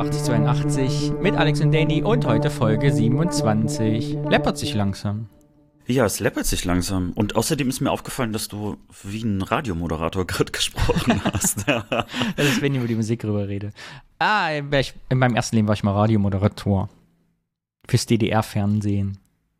8082 mit Alex und Danny und heute Folge 27. Läppert sich langsam. Ja, es läppert sich langsam. Und außerdem ist mir aufgefallen, dass du wie ein Radiomoderator gerade gesprochen hast. Das ist, wenn ich über die Musik rüber rede. In meinem ersten Leben war ich mal Radiomoderator. Fürs DDR-Fernsehen.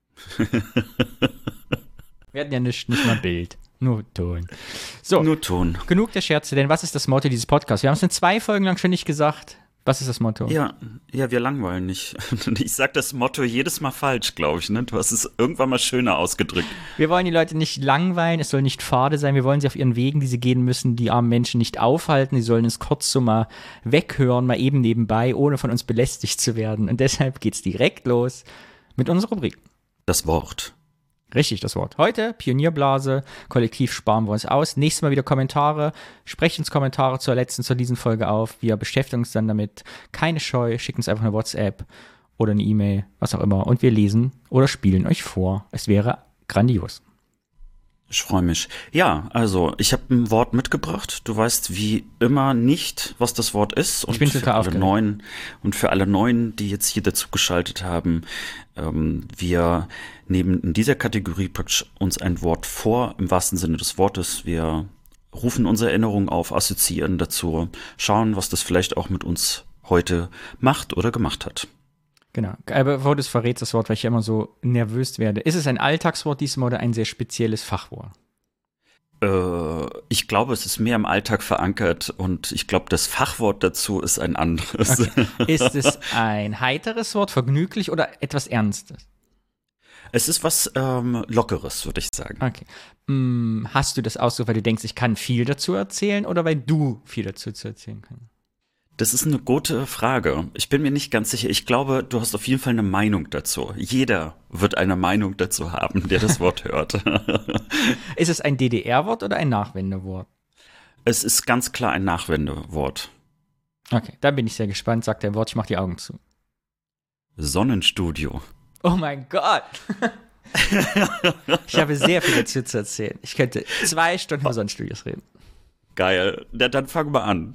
Wir hatten ja nicht mal Bild. Nur Ton. So, nur Ton. Genug der Scherze, denn was ist das Motto dieses Podcasts? Wir haben es in 2 Folgen lang schon nicht gesagt. Was ist das Motto? Ja, wir langweilen nicht. Ich sag das Motto jedes Mal falsch, glaube ich. Ne? Du hast es irgendwann mal schöner ausgedrückt. Wir wollen die Leute nicht langweilen, es soll nicht fade sein. Wir wollen sie auf ihren Wegen, die sie gehen müssen, die armen Menschen nicht aufhalten. Sie sollen es kurz so mal weghören, mal eben nebenbei, ohne von uns belästigt zu werden. Und deshalb geht's direkt los mit unserer Rubrik. Das Wort. Richtig, das Wort. Heute Pionierblase, kollektiv sparen wir uns aus. Nächstes Mal wieder Kommentare. Sprecht uns Kommentare zur diesen Folge auf. Wir beschäftigen uns dann damit. Keine Scheu, schickt uns einfach eine WhatsApp oder eine E-Mail, was auch immer. Und wir lesen oder spielen euch vor. Es wäre grandios. Ich freue mich. Ja, also ich habe ein Wort mitgebracht. Du weißt wie immer nicht, was das Wort ist. Und ich bin total aufgeregt. Und für alle Neuen, die jetzt hier dazu geschaltet haben, wir nehmen in dieser Kategorie praktisch uns ein Wort vor, im wahrsten Sinne des Wortes. Wir rufen unsere Erinnerungen auf, assoziieren dazu, schauen, was das vielleicht auch mit uns heute macht oder gemacht hat. Genau, aber bevor du es verrätst, das Wort, weil ich immer so nervös werde. Ist es ein Alltagswort diesmal oder ein sehr spezielles Fachwort? Ich glaube, es ist mehr im Alltag verankert und ich glaube, das Fachwort dazu ist ein anderes. Okay. Ist es ein heiteres Wort, vergnüglich oder etwas Ernstes? Es ist was Lockeres, würde ich sagen. Okay. Hast du das ausgesucht, weil du denkst, ich kann viel dazu erzählen oder weil du viel dazu zu erzählen kannst? Das ist eine gute Frage. Ich bin mir nicht ganz sicher. Ich glaube, du hast auf jeden Fall eine Meinung dazu. Jeder wird eine Meinung dazu haben, der das Wort hört. Ist es ein DDR-Wort oder ein Nachwendewort? Es ist ganz klar ein Nachwendewort. Okay, da bin ich sehr gespannt. Sagt der Wort, ich mach die Augen zu. Sonnenstudio. Oh mein Gott. Ich habe sehr viel dazu zu erzählen. Ich könnte 2 Stunden über Sonnenstudios reden. Geil. Dann fangen wir an.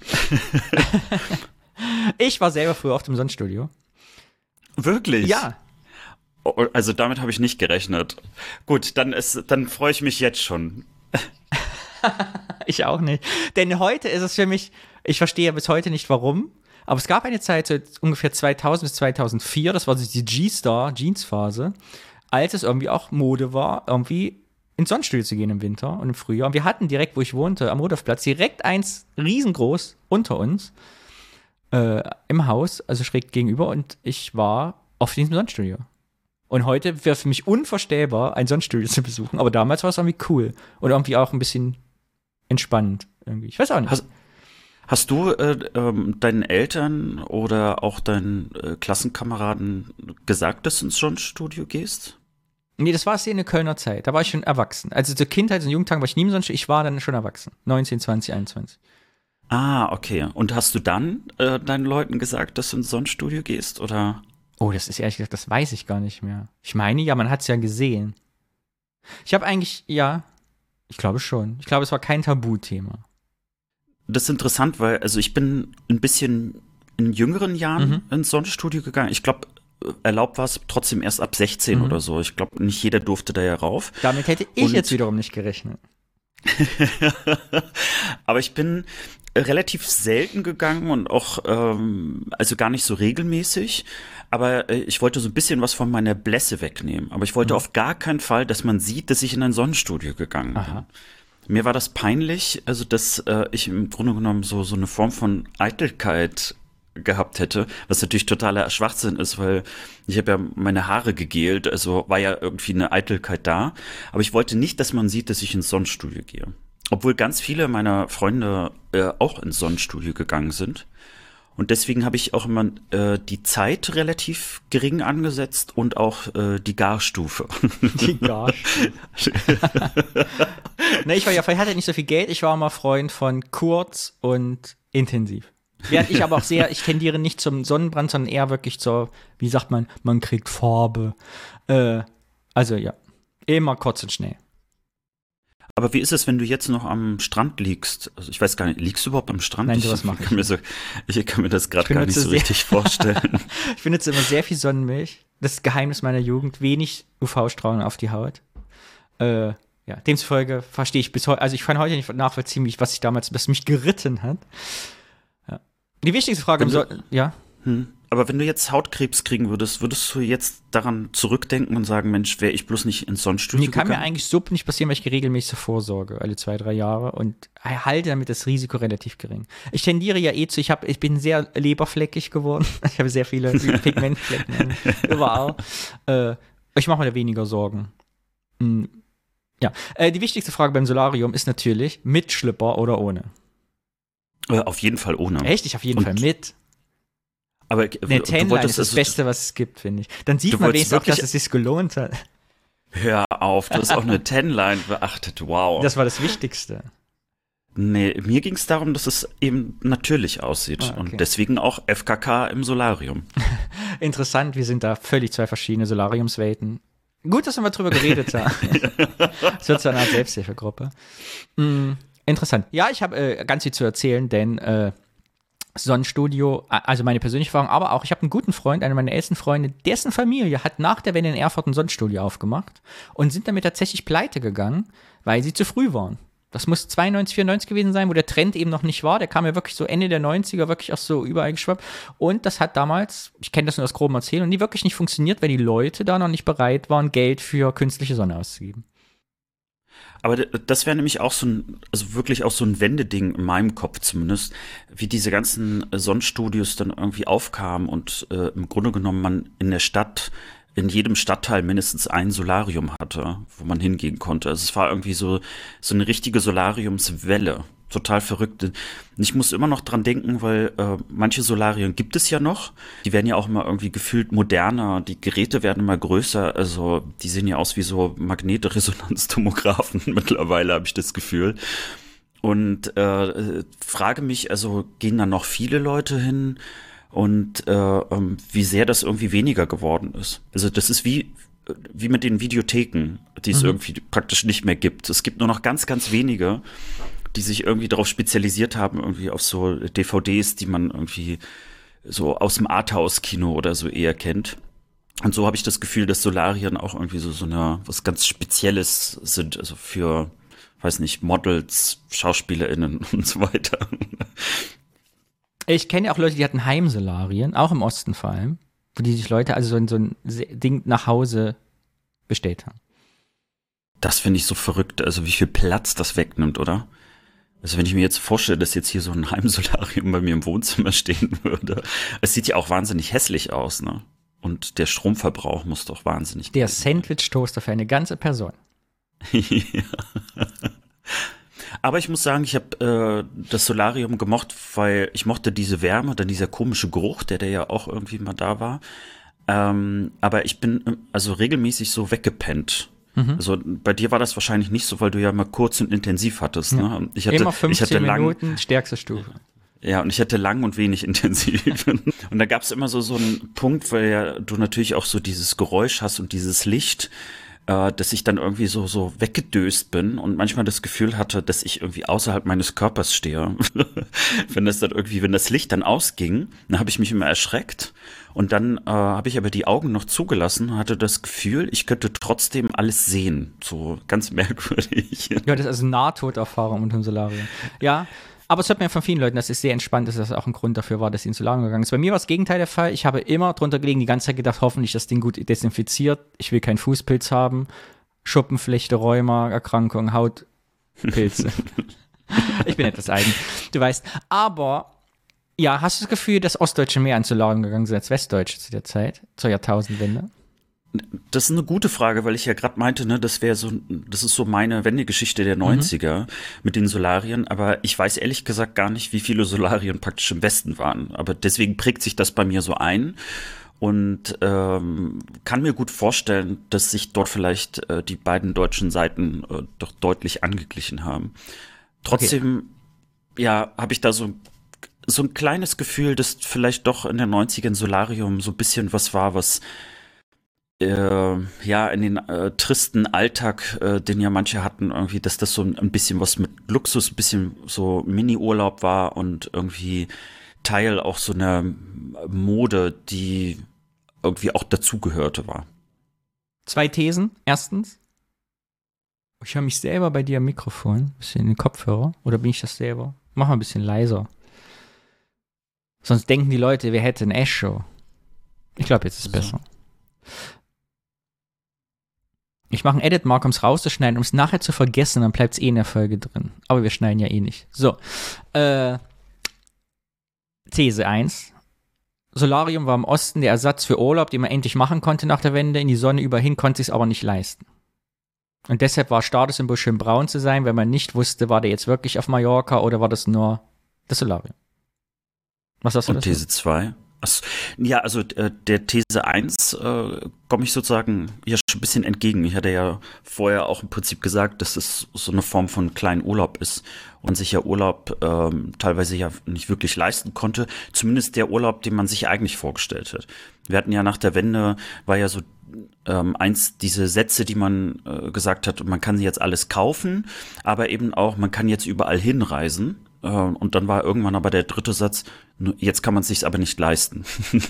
Ich war selber früher auf dem Sonnenstudio. Wirklich? Ja. Also damit habe ich nicht gerechnet. Gut, dann freue ich mich jetzt schon. Ich auch nicht. Denn heute ist es für mich, ich verstehe bis heute nicht warum, aber es gab eine Zeit, so ungefähr 2000 bis 2004, das war so die G-Star-Jeans-Phase, als es irgendwie auch Mode war, irgendwie ins Sonnenstudio zu gehen im Winter und im Frühjahr. Und wir hatten direkt, wo ich wohnte, am Rudolfplatz, direkt eins riesengroß unter uns im Haus, also schräg gegenüber. Und ich war auf diesem Sonnenstudio. Und heute wäre für mich unvorstellbar, ein Sonnenstudio zu besuchen. Aber damals war es irgendwie cool. Und irgendwie auch ein bisschen entspannend. Irgendwie. Ich weiß auch nicht. Hast du deinen Eltern oder auch deinen Klassenkameraden gesagt, dass du ins Sonnenstudio gehst? Nee, das war es hier in der Kölner Zeit. Da war ich schon erwachsen. Also zur Kindheit und Jugendtagen war ich nie im Sonnenstudio. Ich war dann schon erwachsen. 19, 20, 21. Ah, okay. Und hast du dann deinen Leuten gesagt, dass du ins Sonnenstudio gehst, oder? Oh, das ist ehrlich gesagt, das weiß ich gar nicht mehr. Ich meine, ja, man hat es ja gesehen. Ich habe eigentlich, ja, ich glaube schon. Ich glaube, es war kein Tabuthema. Das ist interessant, weil, also ich bin ein bisschen in jüngeren Jahren ins Sonnenstudio gegangen. Ich glaube, erlaubt war es trotzdem erst ab 16 oder so. Ich glaube, nicht jeder durfte da ja rauf. Damit hätte ich jetzt wiederum nicht gerechnet. Aber ich bin relativ selten gegangen und auch, also gar nicht so regelmäßig. Aber ich wollte so ein bisschen was von meiner Blässe wegnehmen. Aber ich wollte auf gar keinen Fall, dass man sieht, dass ich in ein Sonnenstudio gegangen bin. Aha. Mir war das peinlich, also dass ich im Grunde genommen so eine Form von Eitelkeit gehabt hätte, was natürlich totaler Schwachsinn ist, weil ich habe ja meine Haare gegelt, also war ja irgendwie eine Eitelkeit da, aber ich wollte nicht, dass man sieht, dass ich ins Sonnenstudio gehe. Obwohl ganz viele meiner Freunde auch ins Sonnenstudio gegangen sind. Und deswegen habe ich auch immer die Zeit relativ gering angesetzt und auch die Garstufe. Die Garstufe. Ne, ich hatte nicht so viel Geld, ich war immer Freund von kurz und intensiv. Während ich aber auch ich tendiere nicht zum Sonnenbrand, sondern eher wirklich zur, wie sagt man kriegt Farbe. Also ja, immer kurz und schnell. Aber wie ist es, wenn du jetzt noch am Strand liegst? Also ich weiß gar nicht, liegst du überhaupt am Strand? Nein, sowas mache ich. Ich kann mir das gerade gar nicht so richtig vorstellen. Ich benutze immer sehr viel Sonnenmilch. Das ist das Geheimnis meiner Jugend. Wenig UV-Strahlung auf die Haut. Ja, demzufolge verstehe ich bis heute, also ich kann heute nicht nachvollziehen, was mich geritten hat. Ja. Die wichtigste Frage ja. Aber wenn du jetzt Hautkrebs kriegen würdest du jetzt daran zurückdenken und sagen, Mensch, wäre ich bloß nicht ins Sonnenstudio gegangen? Kann mir eigentlich so nicht passieren, weil ich regelmäßig so vorsorge, alle 2-3 Jahre und halte damit das Risiko relativ gering. Ich tendiere ja ich bin sehr leberfleckig geworden. Ich habe sehr viele Pigmentflecken überall. Ich mache mir da weniger Sorgen. Ja, die wichtigste Frage beim Solarium ist natürlich, mit Schlipper oder ohne? Auf jeden Fall ohne. Echt? Ich auf jeden Fall mit. Aber eine Tanline ist das Beste, was es gibt, finde ich. Dann sieht man wenigstens auch, dass es sich gelohnt hat. Hör auf, du hast auch eine Tanline beachtet, wow. Das war das Wichtigste. Nee, mir ging es darum, dass es eben natürlich aussieht. Okay. Und deswegen auch FKK im Solarium. Interessant, wir sind da völlig zwei verschiedene Solariumswelten. Gut, dass wir mal drüber geredet haben. Es wird so eine Art Selbsthilfegruppe. Interessant. Ja, ich habe ganz viel zu erzählen, denn Sonnenstudio, also meine persönliche Erfahrung, aber auch, ich habe einen guten Freund, einer meiner ältesten Freunde, dessen Familie hat nach der Wende in Erfurt ein Sonnenstudio aufgemacht und sind damit tatsächlich pleite gegangen, weil sie zu früh waren. Das muss 92, 94 gewesen sein, wo der Trend eben noch nicht war. Der kam ja wirklich so Ende der 90er wirklich auch so überall geschwappt. Und das hat damals, ich kenne das nur aus grobem Erzählen, nie wirklich nicht funktioniert, weil die Leute da noch nicht bereit waren, Geld für künstliche Sonne auszugeben. Aber das wäre nämlich auch also wirklich auch so ein Wendeding in meinem Kopf zumindest, wie diese ganzen Sonnenstudios dann irgendwie aufkamen und im Grunde genommen man in der Stadt, in jedem Stadtteil mindestens ein Solarium hatte, wo man hingehen konnte. Also es war irgendwie so eine richtige Solariumswelle. Total verrückt. Und ich muss immer noch dran denken, weil manche Solarien gibt es ja noch. Die werden ja auch immer irgendwie gefühlt moderner. Die Geräte werden immer größer. Also die sehen ja aus wie so Magnetresonanztomographen mittlerweile, habe ich das Gefühl. Und frage mich, also gehen da noch viele Leute hin? Und wie sehr das irgendwie weniger geworden ist. Also das ist wie mit den Videotheken, die es irgendwie praktisch nicht mehr gibt. Es gibt nur noch ganz, ganz wenige, die sich irgendwie darauf spezialisiert haben, irgendwie auf so DVDs, die man irgendwie so aus dem Arthouse-Kino oder so eher kennt. Und so habe ich das Gefühl, dass Solarien auch irgendwie so was ganz Spezielles sind, also für, weiß nicht, Models, SchauspielerInnen und so weiter. Ich kenne ja auch Leute, die hatten Heimsolarien, auch im Osten vor allem, wo die sich Leute also so ein Ding nach Hause bestellt haben. Das finde ich so verrückt, also wie viel Platz das wegnimmt, oder? Also wenn ich mir jetzt vorstelle, dass jetzt hier so ein Heimsolarium bei mir im Wohnzimmer stehen würde, es sieht ja auch wahnsinnig hässlich aus, ne? Und der Stromverbrauch muss doch wahnsinnig Der Sandwich-Toaster für eine ganze Person. Ja. Aber ich muss sagen, ich habe das Solarium gemocht, weil ich mochte diese Wärme, dann dieser komische Geruch, der ja auch irgendwie mal da war. Aber ich bin also regelmäßig so weggepennt. Also bei dir war das wahrscheinlich nicht so, weil du ja mal kurz und intensiv hattest. Ja. Ne? Immer 15 Minuten, stärkste Stufe. Ja, und ich hatte lang und wenig intensiv. Und da gab es immer so einen Punkt, weil ja du natürlich auch so dieses Geräusch hast und dieses Licht, dass ich dann irgendwie so weggedöst bin und manchmal das Gefühl hatte, dass ich irgendwie außerhalb meines Körpers stehe. Wenn das Licht dann ausging, dann habe ich mich immer erschreckt und dann habe ich aber die Augen noch zugelassen und hatte das Gefühl, ich könnte trotzdem alles sehen. So ganz merkwürdig. Ja, das ist also Nahtoderfahrung unter dem Solarium. Ja, aber es hört man ja von vielen Leuten, dass es sehr entspannt ist, dass das auch ein Grund dafür war, dass sie ins Solarium gegangen ist. Bei mir war das Gegenteil der Fall. Ich habe immer drunter gelegen, die ganze Zeit gedacht, hoffentlich das Ding gut desinfiziert. Ich will keinen Fußpilz haben. Schuppenflechte, Rheuma, Erkrankung, Hautpilze. Ich bin etwas eigen, du weißt. Aber, ja, hast du das Gefühl, dass Ostdeutsche mehr ins Solarium gegangen sind als Westdeutsche zu der Zeit, zur Jahrtausendwende? Das ist eine gute Frage, weil ich ja gerade meinte, ne, das ist so meine Wendegeschichte der 90er mit den Solarien, aber ich weiß ehrlich gesagt gar nicht, wie viele Solarien praktisch im Westen waren. Aber deswegen prägt sich das bei mir so ein und kann mir gut vorstellen, dass sich dort vielleicht die beiden deutschen Seiten doch deutlich angeglichen haben. Trotzdem, ja, habe ich da so ein kleines Gefühl, dass vielleicht doch in den 90ern Solarium so ein bisschen was war, was ja, in den tristen Alltag, den ja manche hatten, irgendwie, dass das so ein bisschen was mit Luxus, ein bisschen so Mini-Urlaub war und irgendwie Teil auch so einer Mode, die irgendwie auch dazugehörte war. 2 Thesen. Erstens, ich höre mich selber bei dir am Mikrofon, bisschen in den Kopfhörer. Oder bin ich das selber? Mach mal ein bisschen leiser. Sonst denken die Leute, wir hätten eine Echo. Ich glaube, jetzt ist es besser. Ich mache einen Edit-Mark, um es rauszuschneiden, um es nachher zu vergessen, dann bleibt es eh in der Folge drin. Aber wir schneiden ja eh nicht. So. These 1. Solarium war im Osten der Ersatz für Urlaub, den man endlich machen konnte nach der Wende. In die Sonne überhin konnte es aber nicht leisten. Und deshalb war Statussymbol schön braun zu sein, weil man nicht wusste, war der jetzt wirklich auf Mallorca oder war das nur das Solarium. Was hast du Und These 2? Ja, also der These 1 komme ich sozusagen ja schon ein bisschen entgegen. Ich hatte ja vorher auch im Prinzip gesagt, dass es so eine Form von kleinen Urlaub ist und sich ja Urlaub teilweise ja nicht wirklich leisten konnte. Zumindest der Urlaub, den man sich eigentlich vorgestellt hat. Wir hatten ja nach der Wende, war ja so eins diese Sätze, die man gesagt hat, man kann jetzt alles kaufen, aber eben auch, man kann jetzt überall hinreisen. Und dann war irgendwann aber der dritte Satz, jetzt kann man es sich aber nicht leisten.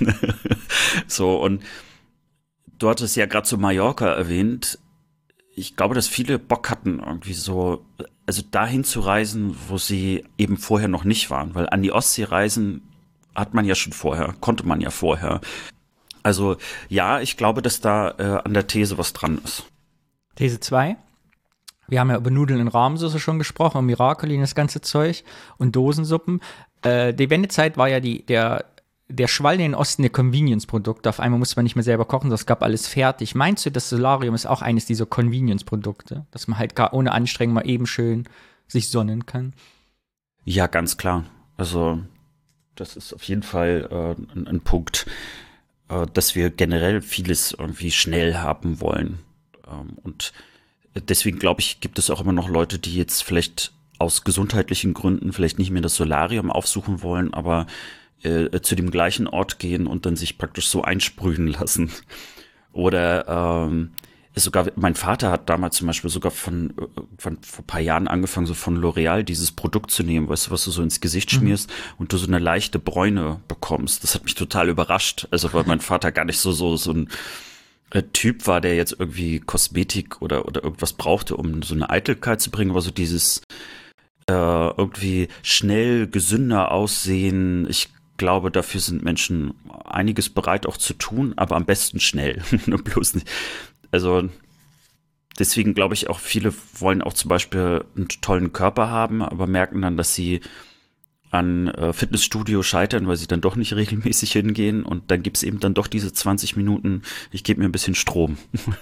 So, und du hattest ja gerade so Mallorca erwähnt. Ich glaube, dass viele Bock hatten, irgendwie so, also dahin zu reisen, wo sie eben vorher noch nicht waren. Weil an die Ostsee reisen hat man ja schon vorher, konnte man ja vorher. Also ja, ich glaube, dass da an der These was dran ist. These 2. Wir haben ja über Nudeln in Rahmsoße schon gesprochen, und Miraculin, das ganze Zeug und Dosensuppen. Die Wendezeit war ja der Schwall in den Osten der Convenience-Produkte. Auf einmal musste man nicht mehr selber kochen, sondern es gab alles fertig. Meinst du, das Solarium ist auch eines dieser Convenience-Produkte? Dass man halt gar ohne Anstrengung mal eben schön sich sonnen kann? Ja, ganz klar. Also das ist auf jeden Fall ein Punkt, dass wir generell vieles irgendwie schnell haben wollen. Und deswegen glaube ich, gibt es auch immer noch Leute, die jetzt vielleicht aus gesundheitlichen Gründen vielleicht nicht mehr das Solarium aufsuchen wollen, aber zu dem gleichen Ort gehen und dann sich praktisch so einsprühen lassen. Oder sogar, mein Vater hat damals zum Beispiel sogar vor ein paar Jahren angefangen, so von L'Oreal dieses Produkt zu nehmen, weißt du, was du so ins Gesicht schmierst und du so eine leichte Bräune bekommst. Das hat mich total überrascht. Also, weil mein Vater gar nicht so ein Typ war, der jetzt irgendwie Kosmetik oder irgendwas brauchte, um so eine Eitelkeit zu bringen, aber so dieses irgendwie schnell gesünder aussehen. Ich glaube, dafür sind Menschen einiges bereit auch zu tun, aber am besten schnell. Bloß nicht. Also deswegen glaube ich auch, viele wollen auch zum Beispiel einen tollen Körper haben, aber merken dann, dass sie an Fitnessstudio scheitern, weil sie dann doch nicht regelmäßig hingehen, und dann gibt es eben dann doch diese 20 Minuten, ich gebe mir ein bisschen Strom,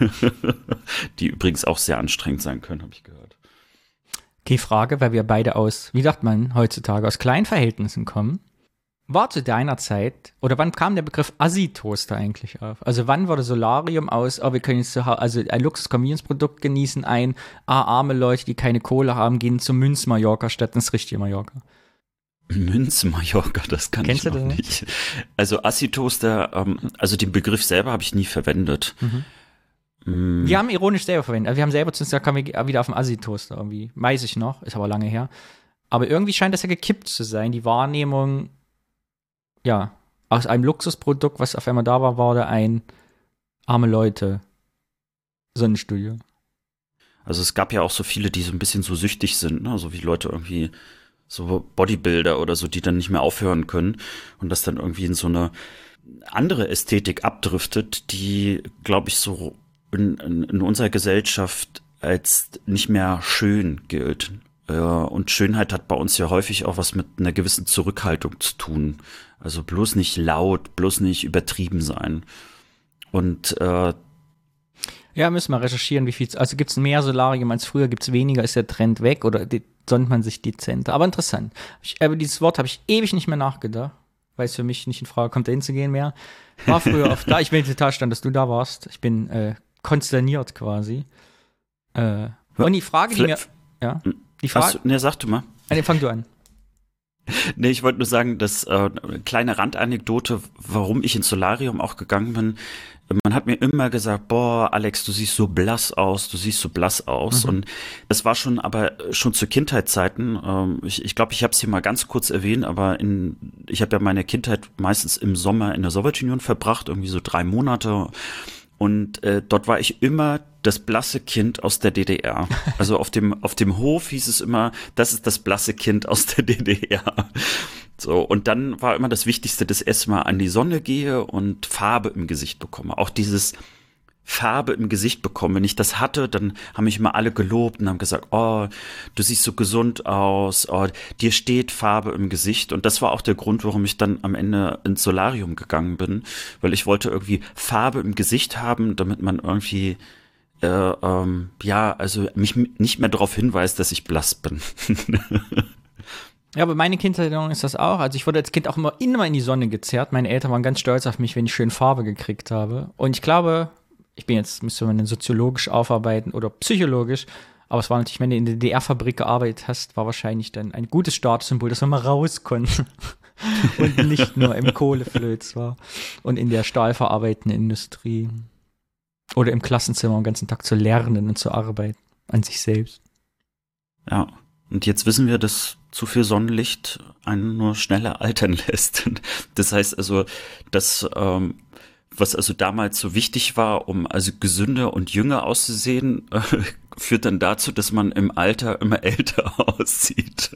die übrigens auch sehr anstrengend sein können, habe ich gehört. Okay, Frage, weil wir beide wie sagt man heutzutage, aus kleinen Verhältnissen kommen. War zu deiner Zeit, oder wann kam der Begriff Assi-Toaster eigentlich auf? Also wann wurde Solarium aus, wir können jetzt also ein Luxus-Convenience-Produkt genießen, arme Leute, die keine Kohle haben, gehen zum Münz-Mallorca statt ins richtige Mallorca? Münz-Mallorca, das kann ich noch nicht. Also Assi-Toaster, also den Begriff selber habe ich nie verwendet. Wir haben ironisch selber verwendet. Also wir haben selber zu uns gesagt, kamen wir wieder auf den Assi-Toaster irgendwie. Weiß ich noch, ist aber lange her. Aber irgendwie scheint das ja gekippt zu sein, die Wahrnehmung. Ja, aus einem Luxusprodukt, was auf einmal da war, wurde ein arme Leute Sonnenstudio. Also es gab ja auch so viele, die so ein bisschen so süchtig sind, ne? So wie Leute irgendwie, so Bodybuilder oder so, die dann nicht mehr aufhören können und das dann irgendwie in so eine andere Ästhetik abdriftet, die, glaube ich, so in unserer Gesellschaft als nicht mehr schön gilt. Und Schönheit hat bei uns ja häufig auch was mit einer gewissen Zurückhaltung zu tun. Also bloß nicht laut, bloß nicht übertrieben sein. Und ja, müssen wir recherchieren, wie viel. Also gibt es mehr Solarium als früher, gibt es weniger, ist der Trend weg oder sonnt man sich dezenter? Aber interessant. Über dieses Wort habe ich ewig nicht mehr nachgedacht, weil es für mich nicht in Frage kommt, dahin zu gehen mehr. War früher oft da. Ich bin total stand, dass du da warst. Ich bin konsterniert quasi. Und die Frage, die mir. Ja. Die Frage. Ne, sag du mal. Fang du an. Nee, ich wollte nur sagen, dass eine kleine Randanekdote, warum ich ins Solarium auch gegangen bin. man hat mir immer gesagt, boah, Alex, du siehst so blass aus, du siehst so blass aus. Und das war schon zu Kindheitszeiten. Ich glaube, ich habe es hier mal ganz kurz erwähnt, aber ich habe ja meine Kindheit meistens im Sommer in der Sowjetunion verbracht, irgendwie so 3 Monate. Und dort war ich immer das blasse Kind aus der DDR. Also auf dem Hof hieß es immer, das ist das blasse Kind aus der DDR. So, und dann war immer das Wichtigste, dass ich erstmal an die Sonne gehe und Farbe im Gesicht bekomme. Auch dieses Farbe im Gesicht bekomme. Wenn ich das hatte, dann haben mich immer alle gelobt und haben gesagt, oh, du siehst so gesund aus, oh, dir steht Farbe im Gesicht. Und das war auch der Grund, warum ich dann am Ende ins Solarium gegangen bin, weil ich wollte irgendwie Farbe im Gesicht haben, damit man irgendwie also mich nicht mehr darauf hinweist, dass ich blass bin. Ja, aber meine Kindheitserinnerung ist das auch. Also ich wurde als Kind auch immer in die Sonne gezerrt. Meine Eltern waren ganz stolz auf mich, wenn ich schön Farbe gekriegt habe. Und ich glaube, müsste man soziologisch aufarbeiten oder psychologisch, aber es war natürlich, wenn du in der DDR-Fabrik gearbeitet hast, war wahrscheinlich dann ein gutes Statussymbol, dass man mal raus konnte und nicht nur im Kohleflöz war und in der stahlverarbeitenden Industrie oder im Klassenzimmer den ganzen Tag zu lernen und zu arbeiten an sich selbst. Ja, und jetzt wissen wir, dass zu viel Sonnenlicht einen nur schneller altern lässt. Das heißt also, dass was also damals so wichtig war, um also gesünder und jünger auszusehen, führt dann dazu, dass man im Alter immer älter aussieht.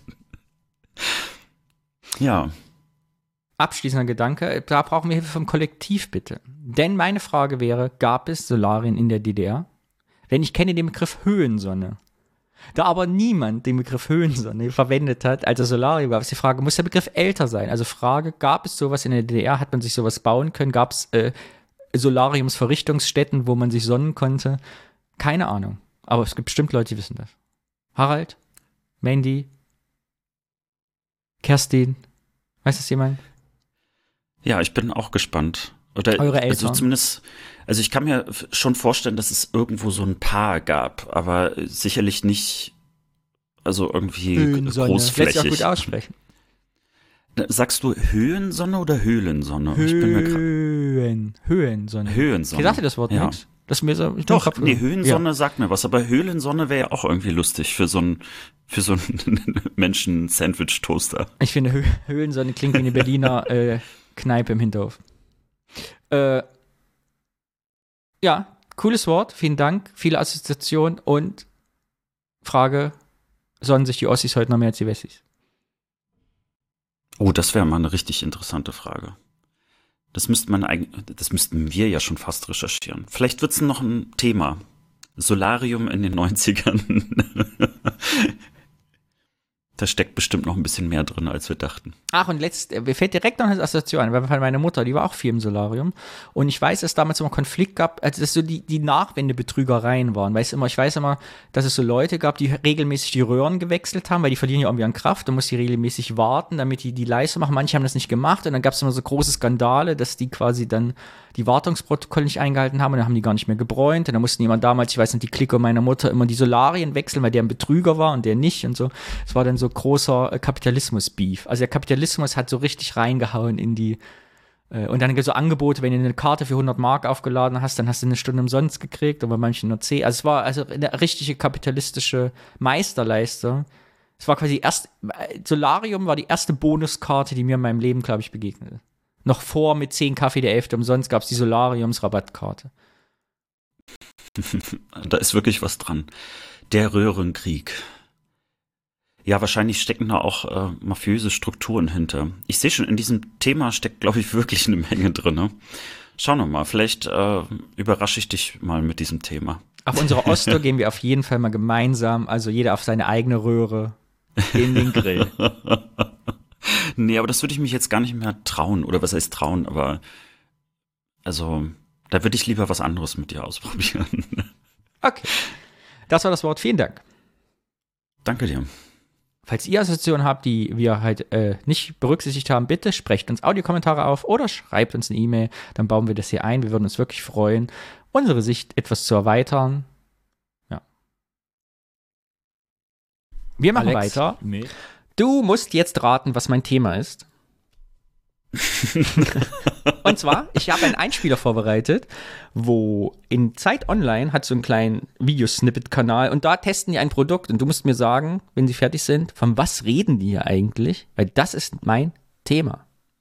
Ja. Abschließender Gedanke, da brauchen wir Hilfe vom Kollektiv, bitte. Denn meine Frage wäre, gab es Solarien in der DDR? Denn ich kenne den Begriff Höhensonne. Da aber niemand den Begriff Höhensonne verwendet hat, als er Solarium gab, ist die Frage, muss der Begriff älter sein? Also Frage, gab es sowas in der DDR? Hat man sich sowas bauen können? Gab es Solariumsverrichtungsstätten, wo man sich sonnen konnte? Keine Ahnung. Aber es gibt bestimmt Leute, die wissen das. Harald? Mandy? Kerstin? Weiß das jemand? Ja, ich bin auch gespannt. Oder, Eure Eltern? Also zumindest, also ich kann mir schon vorstellen, dass es irgendwo so ein Paar gab, aber sicherlich nicht, also irgendwie großflächig. Lässt sich auch gut aussprechen. Sagst du Höhensonne oder Höhlensonne? Höhensonne. Höhensonne. Ich sagte das Wort ja. nichts. Das ist mir so, Doch, nee, Höhensonne sagt mir was, aber Höhlensonne wäre ja auch irgendwie lustig für so einen Menschen-Sandwich-Toaster. Ich finde, Höhlensonne klingt wie eine Berliner Kneipe im Hinterhof. Ja, cooles Wort, vielen Dank, viele Assoziationen und Frage, sonnen sich die Ossis heute noch mehr als die Wessis? Oh, das wäre mal eine richtig interessante Frage. Das müssten wir ja schon fast recherchieren. Vielleicht wird es noch ein Thema. Solarium in den 90ern. Da steckt bestimmt noch ein bisschen mehr drin, als wir dachten. Ach, und mir fällt direkt noch eine Assoziation ein, weil meine Mutter, die war auch viel im Solarium. Und ich weiß, dass es damals immer Konflikt gab, also dass so die Nachwendebetrügereien waren. Ich weiß immer, dass es so Leute gab, die regelmäßig die Röhren gewechselt haben, weil die verlieren ja irgendwie an Kraft. Da muss die regelmäßig warten, damit die Leistung machen. Manche haben das nicht gemacht und dann gab es immer so große Skandale, dass die quasi dann die Wartungsprotokolle nicht eingehalten haben und dann haben die gar nicht mehr gebräunt. Und dann mussten jemand damals, ich weiß nicht, die Clique meiner Mutter immer die Solarien wechseln, weil der ein Betrüger war und der nicht und so. Es war dann so großer Kapitalismus-Beef. Also der Kapitalismus hat so richtig reingehauen in die und dann gibt es so Angebote, wenn du eine Karte für 100 Mark aufgeladen hast, dann hast du eine Stunde umsonst gekriegt und bei manchen nur 10. Also es war also eine richtige kapitalistische Meisterleistung. Es war quasi Solarium war die erste Bonuskarte, die mir in meinem Leben, glaube ich, begegnete. Noch vor mit 10 Kaffee der 11. umsonst gab es die Solariums-Rabattkarte. Da ist wirklich was dran. Der Röhrenkrieg. Ja, wahrscheinlich stecken da auch mafiöse Strukturen hinter. Ich sehe schon, in diesem Thema steckt, glaube ich, wirklich eine Menge drin. Ne? Schauen wir mal, vielleicht überrasche ich dich mal mit diesem Thema. Auf unserer Oster gehen wir auf jeden Fall mal gemeinsam, also jeder auf seine eigene Röhre, in den Grill. Nee, aber das würde ich mich jetzt gar nicht mehr trauen. Oder was heißt trauen, aber also, da würde ich lieber was anderes mit dir ausprobieren. Okay. Das war das Wort. Vielen Dank. Danke dir. Falls ihr Assoziationen habt, die wir halt nicht berücksichtigt haben, bitte sprecht uns Audiokommentare auf oder schreibt uns eine E-Mail. Dann bauen wir das hier ein. Wir würden uns wirklich freuen, unsere Sicht etwas zu erweitern. Ja. Wir machen weiter. Du musst jetzt raten, was mein Thema ist. Und zwar, ich habe einen Einspieler vorbereitet, wo in Zeit Online hat so einen kleinen Videosnippet-Kanal und da testen die ein Produkt und du musst mir sagen, wenn sie fertig sind, von was reden die hier eigentlich? Weil das ist mein Thema.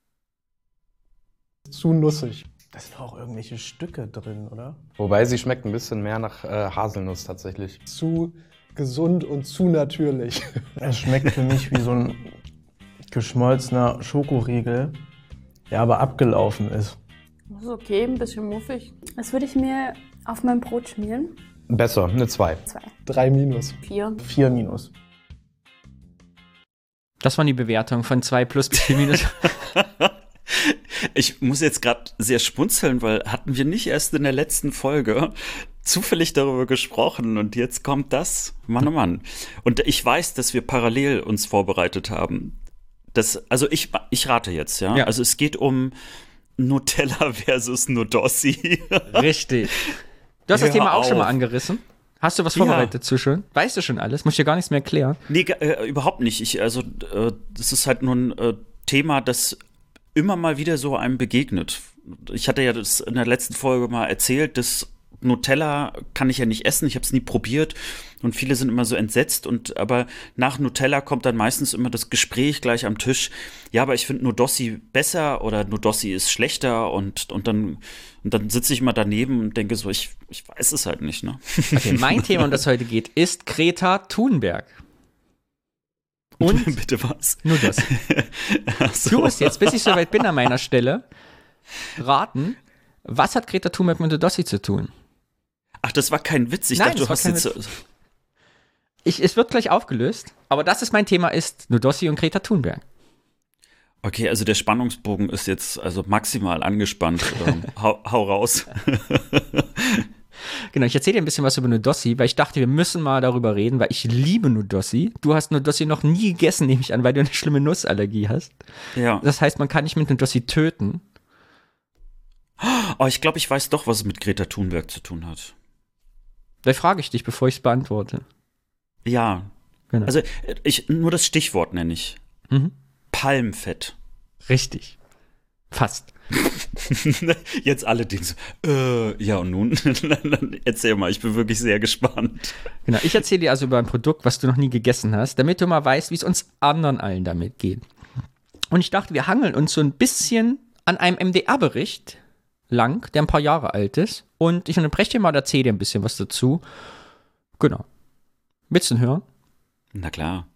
Zu nussig. Da sind auch irgendwelche Stücke drin, oder? Wobei sie schmeckt ein bisschen mehr nach Haselnuss tatsächlich. Zu gesund und zu natürlich. Es schmeckt für mich wie so ein geschmolzener Schokoriegel, der aber abgelaufen ist. Das ist okay, ein bisschen muffig. Das würde ich mir auf mein Brot schmieren. Besser, eine 2. 2. 3 minus. 4. 4 minus. Das waren die Bewertungen von 2 plus bis 4 minus. Ich muss jetzt gerade sehr schmunzeln, weil hatten wir nicht erst in der letzten Folge zufällig darüber gesprochen und jetzt kommt das. Mann, oh Mann. Und ich weiß, dass wir parallel uns vorbereitet haben. Also ich rate jetzt, ja? Also es geht um Nutella versus Nudossi. Richtig. Du hast das Thema auch schon mal angerissen. Hast du was vorbereitet zu schon? Weißt du schon alles? Muss ich dir gar nichts mehr erklären. Nee, überhaupt nicht. Das ist halt nur ein Thema, das immer mal wieder so einem begegnet. Ich hatte ja das in der letzten Folge mal erzählt, dass Nutella kann ich ja nicht essen, ich habe es nie probiert und viele sind immer so entsetzt aber nach Nutella kommt dann meistens immer das Gespräch gleich am Tisch, ja, aber ich finde Nudossi besser oder Nudossi ist schlechter und dann sitze ich immer daneben und denke so, ich weiß es halt nicht, ne? Okay, mein Thema, um das heute geht, ist Greta Thunberg. Und bitte was? Nudossi. So. Du musst jetzt, bis ich soweit bin an meiner Stelle, raten, was hat Greta Thunberg mit Nudossi zu tun? Ach, das war kein Witz. Ich Nein, dachte, du hast jetzt. Es wird gleich aufgelöst, aber das ist mein Thema, ist Nudossi und Greta Thunberg. Okay, also der Spannungsbogen ist jetzt also maximal angespannt. Hau raus. Genau, ich erzähle dir ein bisschen was über Nudossi, weil ich dachte, wir müssen mal darüber reden, weil ich liebe Nudossi. Du hast Nudossi noch nie gegessen, nehme ich an, weil du eine schlimme Nussallergie hast. Ja. Das heißt, man kann nicht mit Nudossi töten. Oh, ich glaube, ich weiß doch, was es mit Greta Thunberg zu tun hat. Da frage ich dich, bevor ich es beantworte. Ja. Genau. Also, nur das Stichwort nenne ich. Palmfett. Richtig. Fast. Jetzt alle denken so, ja und nun? Erzähl mal, ich bin wirklich sehr gespannt. Genau, ich erzähle dir also über ein Produkt, was du noch nie gegessen hast, damit du mal weißt, wie es uns anderen allen damit geht. Und ich dachte, wir hangeln uns so ein bisschen an einem MDR-Bericht lang, der ein paar Jahre alt ist. Und ich unterbreche dir mal und erzähle dir ein bisschen was dazu. Genau. Willst du ihn hören? Na klar.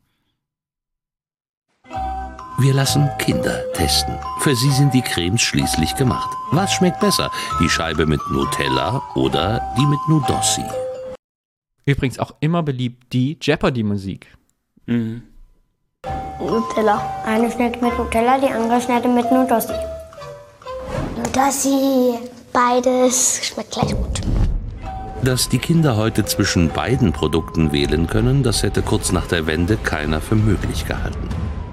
Wir lassen Kinder testen. Für sie sind die Cremes schließlich gemacht. Was schmeckt besser? Die Scheibe mit Nutella oder die mit Nudossi? Übrigens auch immer beliebt die Jeopardy-Musik. Mhm. Nutella. Eine schmeckt mit Nutella, die andere schmeckt mit Nudossi. Nudossi. Beides schmeckt gleich gut. Dass die Kinder heute zwischen beiden Produkten wählen können, das hätte kurz nach der Wende keiner für möglich gehalten.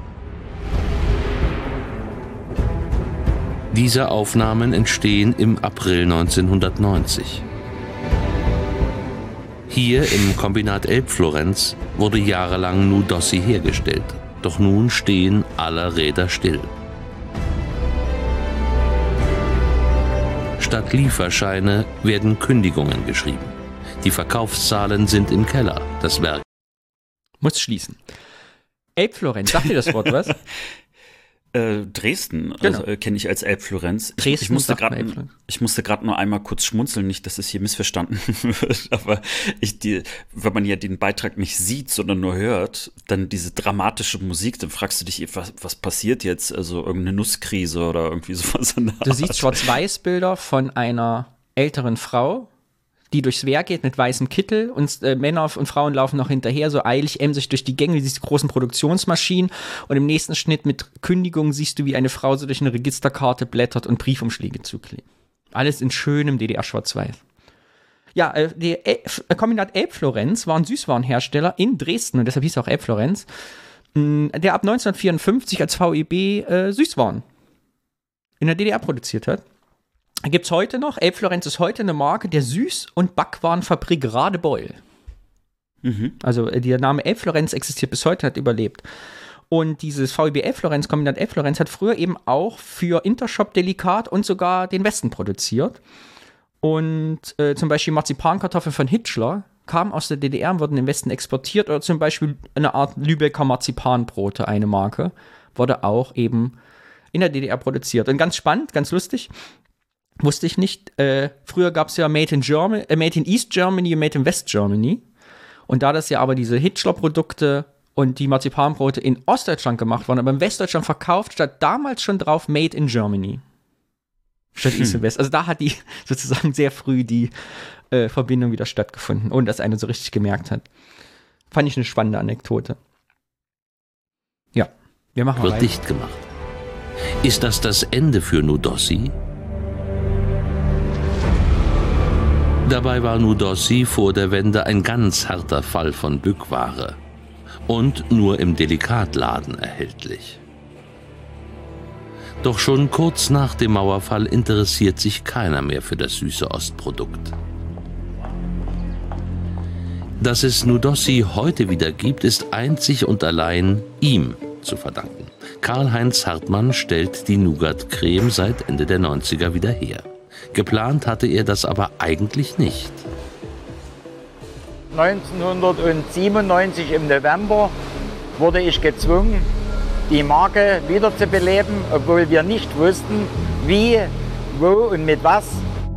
Diese Aufnahmen entstehen im April 1990. Hier im Kombinat Elbflorenz wurde jahrelang Nudossi hergestellt. Doch nun stehen alle Räder still. Statt Lieferscheine werden Kündigungen geschrieben. Die Verkaufszahlen sind im Keller. Das Werk muss schließen. Elbflorenz, sagt dir das Wort was? Dresden, genau. Also, kenne ich als Elbflorenz. Dresden ich musste gerade nur einmal kurz schmunzeln, nicht, dass es hier missverstanden wird, aber wenn man ja den Beitrag nicht sieht, sondern nur hört, dann diese dramatische Musik, dann fragst du dich, was passiert jetzt? Also irgendeine Nusskrise oder irgendwie sowas. Du siehst Schwarz-Weiß-Bilder von einer älteren Frau, die durchs Wehr geht mit weißem Kittel und Männer und Frauen laufen noch hinterher, so eilig emsig durch die Gänge, du siehst die großen Produktionsmaschinen und im nächsten Schnitt mit Kündigung siehst du, wie eine Frau so durch eine Registerkarte blättert und Briefumschläge zuklebt. Alles in schönem DDR-Schwarz-Weiß. Ja, der Kombinat Elbflorenz war ein Süßwarenhersteller in Dresden und deshalb hieß er auch Elbflorenz, der ab 1954 als VEB Süßwaren in der DDR produziert hat. Gibt es heute noch. Elbflorenz ist heute eine Marke der Süß- und Backwarenfabrik Radebeul. Also der Name Elbflorenz existiert bis heute, hat überlebt. Und dieses VEB Florenz, Kombinat Florenz, hat früher eben auch für Intershop Delikat und sogar den Westen produziert. Und zum Beispiel Marzipankartoffeln von Hitschler kamen aus der DDR und wurden im Westen exportiert. Oder zum Beispiel eine Art Lübecker Marzipanbrote, eine Marke, wurde auch eben in der DDR produziert. Und ganz spannend, ganz lustig, wusste ich nicht, früher gab es ja Made in East Germany und Made in West Germany. Und da das ja aber diese Hitschler-Produkte und die Marzipanbrote in Ostdeutschland gemacht wurden, aber in Westdeutschland verkauft, stand damals schon drauf Made in Germany. Statt East und West. Also da hat die sozusagen sehr früh die Verbindung wieder stattgefunden, ohne dass einer so richtig gemerkt hat. Fand ich eine spannende Anekdote. Ja, wir machen Wird weiter. dicht gemacht. Ist das Ende für Nudossi? Dabei war Nudossi vor der Wende ein ganz harter Fall von Bückware und nur im Delikatladen erhältlich. Doch schon kurz nach dem Mauerfall interessiert sich keiner mehr für das süße Ostprodukt. Dass es Nudossi heute wieder gibt, ist einzig und allein ihm zu verdanken. Karl-Heinz Hartmann stellt die Nougat-Creme seit Ende der 90er wieder her. Geplant hatte er das aber eigentlich nicht. 1997 im November wurde ich gezwungen, die Marke wiederzubeleben, obwohl wir nicht wussten, wie, wo und mit was.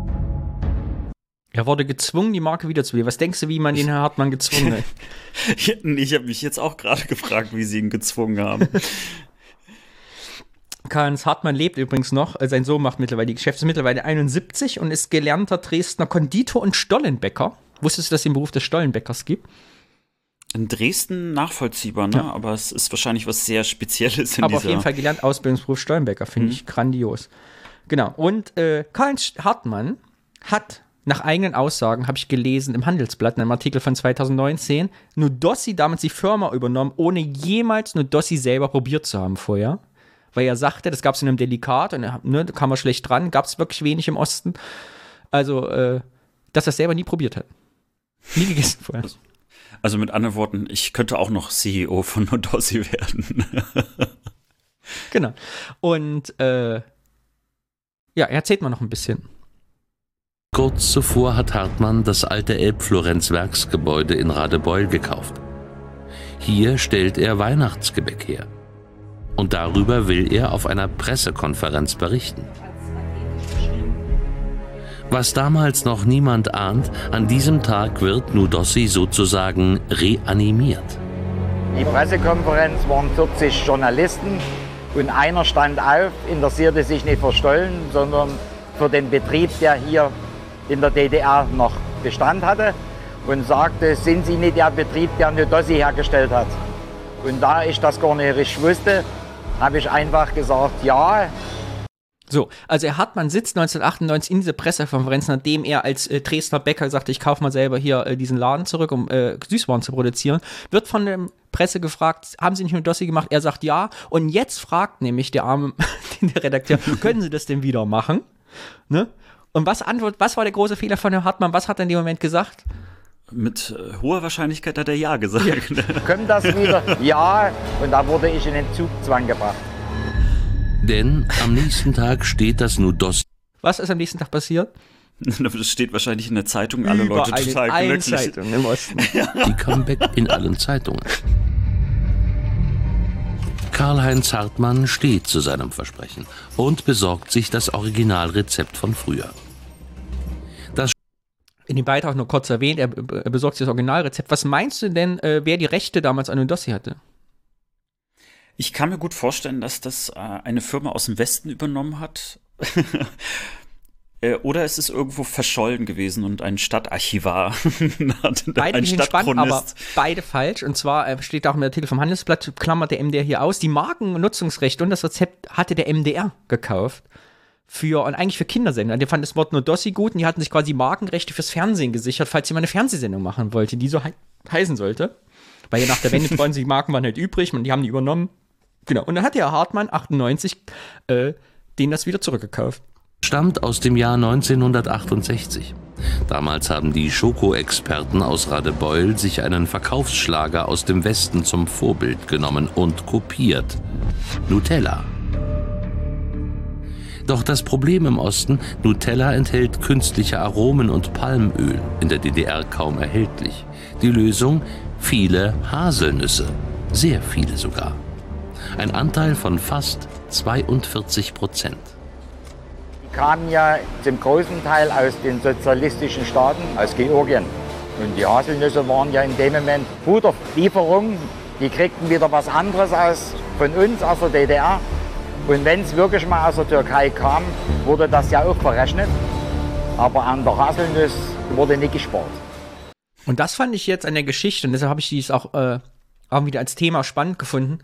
Er wurde gezwungen, die Marke wiederzubeleben. Was denkst du, wie man den Herrn Hartmann gezwungen hat? Ich habe mich jetzt auch gerade gefragt, wie sie ihn gezwungen haben. Karl-Heinz Hartmann lebt übrigens noch. Sein Sohn macht mittlerweile die Geschäfte, ist mittlerweile 71 und ist gelernter Dresdner Konditor und Stollenbäcker. Wusstest du, dass es den Beruf des Stollenbäckers gibt? In Dresden nachvollziehbar, ne? Ja. Aber es ist wahrscheinlich was sehr Spezielles in Aber dieser... auf jeden Fall gelernt Ausbildungsberuf Stollenbäcker, finde ich grandios. Genau, und Karl-Heinz Hartmann hat nach eigenen Aussagen, habe ich gelesen im Handelsblatt, in einem Artikel von 2019, Nudossi damals die Firma übernommen, ohne jemals Nudossi selber probiert zu haben vorher. Weil er sagte, das gab es in einem Delikat und da kam er schlecht dran, gab es wirklich wenig im Osten. Also, dass er es selber nie probiert hat. Nie gegessen vorher. Also mit anderen Worten, ich könnte auch noch CEO von Nudossi werden. Genau. Und ja, erzählt mal noch ein bisschen. Kurz zuvor hat Hartmann das alte Elbflorenz-Werksgebäude in Radebeul gekauft. Hier stellt er Weihnachtsgebäck her. Und darüber will er auf einer Pressekonferenz berichten. Was damals noch niemand ahnt, an diesem Tag wird Nudossi sozusagen reanimiert. Die Pressekonferenz waren 40 Journalisten und einer stand auf, interessierte sich nicht für Stollen, sondern für den Betrieb, der hier in der DDR noch Bestand hatte und sagte, sind Sie nicht der Betrieb, der Nudossi hergestellt hat? Und da ich das gar nicht richtig wusste, habe ich einfach gesagt, ja. So, also Hartmann sitzt 1998 in dieser Pressekonferenz, nachdem er als Dresdner Bäcker sagte, ich kaufe mal selber hier diesen Laden zurück, um Süßwaren zu produzieren, wird von der Presse gefragt, haben Sie nicht Nudossi gemacht? Er sagt ja. Und jetzt fragt nämlich der arme der Redakteur, können Sie das denn wieder machen? Ne? Und was war der große Fehler von Herrn Hartmann? Was hat er in dem Moment gesagt? Mit hoher Wahrscheinlichkeit hat er ja gesagt. Ja. Kommt das wieder? Ja. Und da wurde ich in den Zugzwang gebracht. Denn am nächsten Tag steht das Nudossi. Was ist am nächsten Tag passiert? Das steht wahrscheinlich in der Zeitung, alle Leute total glücklich. Zeitung im Osten. Die Comeback in allen Zeitungen. Karl-Heinz Hartmann steht zu seinem Versprechen und besorgt sich das Originalrezept von früher. In dem Beitrag nur kurz erwähnt, er besorgt sich das Originalrezept. Was meinst du denn, wer die Rechte damals an Nudossi hatte? Ich kann mir gut vorstellen, dass das eine Firma aus dem Westen übernommen hat. Oder es ist irgendwo verschollen gewesen und ein Stadtarchivar, ein Stadtchronist. Aber beide falsch. Und zwar steht auch im Artikel vom Handelsblatt, klammert der MDR hier aus, die Markennutzungsrechte und das Rezept hatte der MDR gekauft. Und eigentlich für Kindersender. Die fanden das Wort Nudossi gut und die hatten sich quasi Markenrechte fürs Fernsehen gesichert, falls sie mal eine Fernsehsendung machen wollte, die so heißen sollte. Weil ja nach der Wende freuen sich, die Marken waren halt übrig und die haben die übernommen. Genau. Und dann hat der Hartmann 98 denen das wieder zurückgekauft. Stammt aus dem Jahr 1968. Damals haben die Schoko-Experten aus Radebeul sich einen Verkaufsschlager aus dem Westen zum Vorbild genommen und kopiert: Nutella. Doch das Problem im Osten: Nutella enthält künstliche Aromen und Palmöl, in der DDR kaum erhältlich. Die Lösung: viele Haselnüsse, sehr viele sogar. Ein Anteil von fast 42%. Die kamen ja zum großen Teil aus den sozialistischen Staaten, aus Georgien. Und die Haselnüsse waren ja in dem Moment Futterlieferungen. Die kriegten wieder was anderes von uns, aus der DDR. Und wenn es wirklich mal aus der Türkei kam, wurde das ja auch verrechnet. Aber an der Haselnuss wurde nicht gespart. Und das fand ich jetzt an der Geschichte, und deshalb habe ich dies auch wieder als Thema spannend gefunden,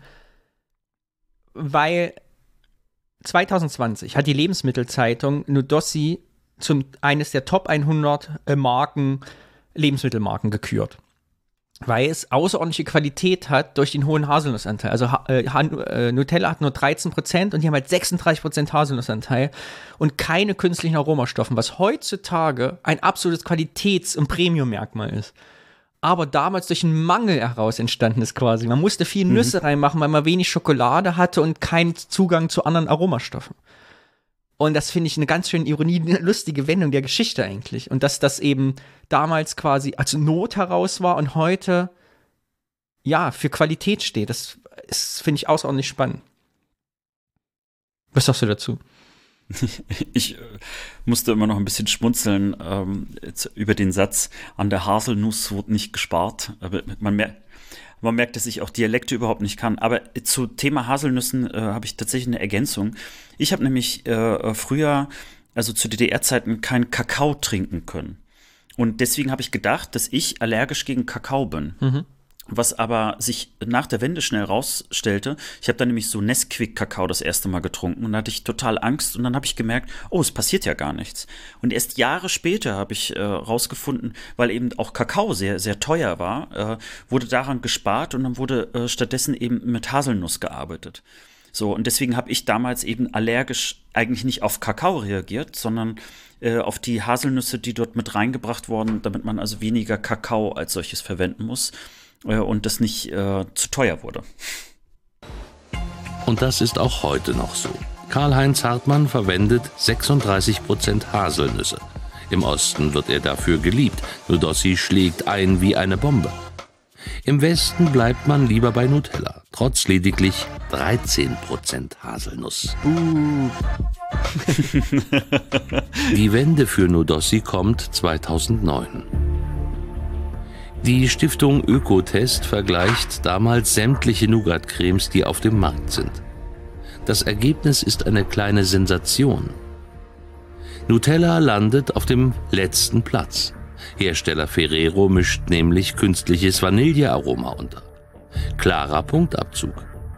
weil 2020 hat die Lebensmittelzeitung Nudossi zum eines der Top 100 Lebensmittelmarken gekürt. Weil es außerordentliche Qualität hat durch den hohen Haselnussanteil. Also Nutella hat nur 13% und die haben halt 36% Haselnussanteil und keine künstlichen Aromastoffen, was heutzutage ein absolutes Qualitäts- und Premium-Merkmal ist. Aber damals durch einen Mangel heraus entstanden ist quasi. Man musste viel Nüsse reinmachen, weil man wenig Schokolade hatte und keinen Zugang zu anderen Aromastoffen. Und das finde ich eine ganz schöne Ironie, eine lustige Wendung der Geschichte eigentlich. Und dass das eben damals quasi als Not heraus war und heute, ja, für Qualität steht. Das finde ich außerordentlich spannend. Was sagst du dazu? Ich musste immer noch ein bisschen schmunzeln über den Satz: An der Haselnuss wird nicht gespart. Aber man merkt, dass ich auch Dialekte überhaupt nicht kann. Aber zu Thema Haselnüssen habe ich tatsächlich eine Ergänzung. Ich habe nämlich früher, also zu DDR-Zeiten, keinen Kakao trinken können. Und deswegen habe ich gedacht, dass ich allergisch gegen Kakao bin. Mhm. Was aber sich nach der Wende schnell rausstellte, ich habe dann nämlich so Nesquik-Kakao das erste Mal getrunken und da hatte ich total Angst und dann habe ich gemerkt, oh, es passiert ja gar nichts. Und erst Jahre später habe ich rausgefunden, weil eben auch Kakao sehr, sehr teuer war, wurde daran gespart und dann wurde stattdessen eben mit Haselnuss gearbeitet. So, und deswegen habe ich damals eben allergisch eigentlich nicht auf Kakao reagiert, sondern auf die Haselnüsse, die dort mit reingebracht wurden, damit man also weniger Kakao als solches verwenden muss. Und das nicht zu teuer wurde. Und das ist auch heute noch so. Karl-Heinz Hartmann verwendet 36% Haselnüsse. Im Osten wird er dafür geliebt. Nudossi schlägt ein wie eine Bombe. Im Westen bleibt man lieber bei Nutella, trotz lediglich 13% Haselnuss. Die Wende für Nudossi kommt 2009. Die Stiftung Ökotest vergleicht damals sämtliche Nougat-Cremes, die auf dem Markt sind. Das Ergebnis ist eine kleine Sensation. Nutella landet auf dem letzten Platz. Hersteller Ferrero mischt nämlich künstliches Vanillearoma unter. Klarer Punktabzug.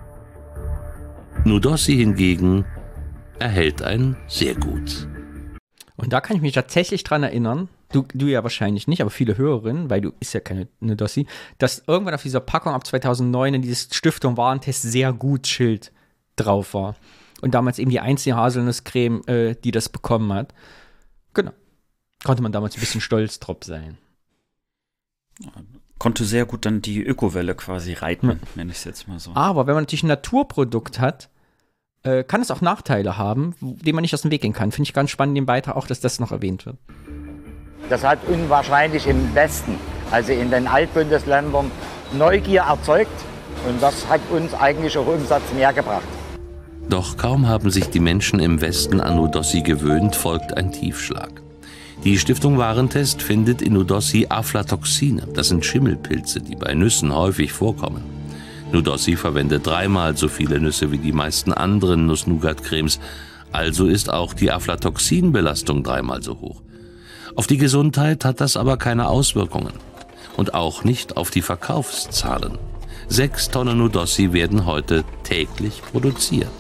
Nudossi hingegen erhält ein sehr gut. Und da kann ich mich tatsächlich dran erinnern, du ja wahrscheinlich nicht, aber viele Hörerinnen, weil du ist ja keine Nudossi, dass irgendwann auf dieser Packung ab 2009 in dieses Stiftung Warentest sehr gut Schild drauf war. Und damals eben die einzige Haselnusscreme, die das bekommen hat. Genau. Konnte man damals ein bisschen stolz drauf sein. Konnte sehr gut dann die Ökowelle quasi reiten, nenne ich es jetzt mal so. Aber wenn man natürlich ein Naturprodukt hat, kann es auch Nachteile haben, denen man nicht aus dem Weg gehen kann. Finde ich ganz spannend den Beitrag auch, dass das noch erwähnt wird. Das hat unwahrscheinlich im Westen, also in den Altbundesländern, Neugier erzeugt. Und das hat uns eigentlich auch Umsatz mehr gebracht. Doch kaum haben sich die Menschen im Westen an Nudossi gewöhnt, folgt ein Tiefschlag. Die Stiftung Warentest findet in Nudossi Aflatoxine. Das sind Schimmelpilze, die bei Nüssen häufig vorkommen. Nudossi verwendet 3-mal so viele Nüsse wie die meisten anderen Nuss-Nougat-Cremes. Also ist auch die Aflatoxinbelastung 3-mal so hoch. Auf die Gesundheit hat das aber keine Auswirkungen. Und auch nicht auf die Verkaufszahlen. 6 Tonnen Nudossi werden heute täglich produziert.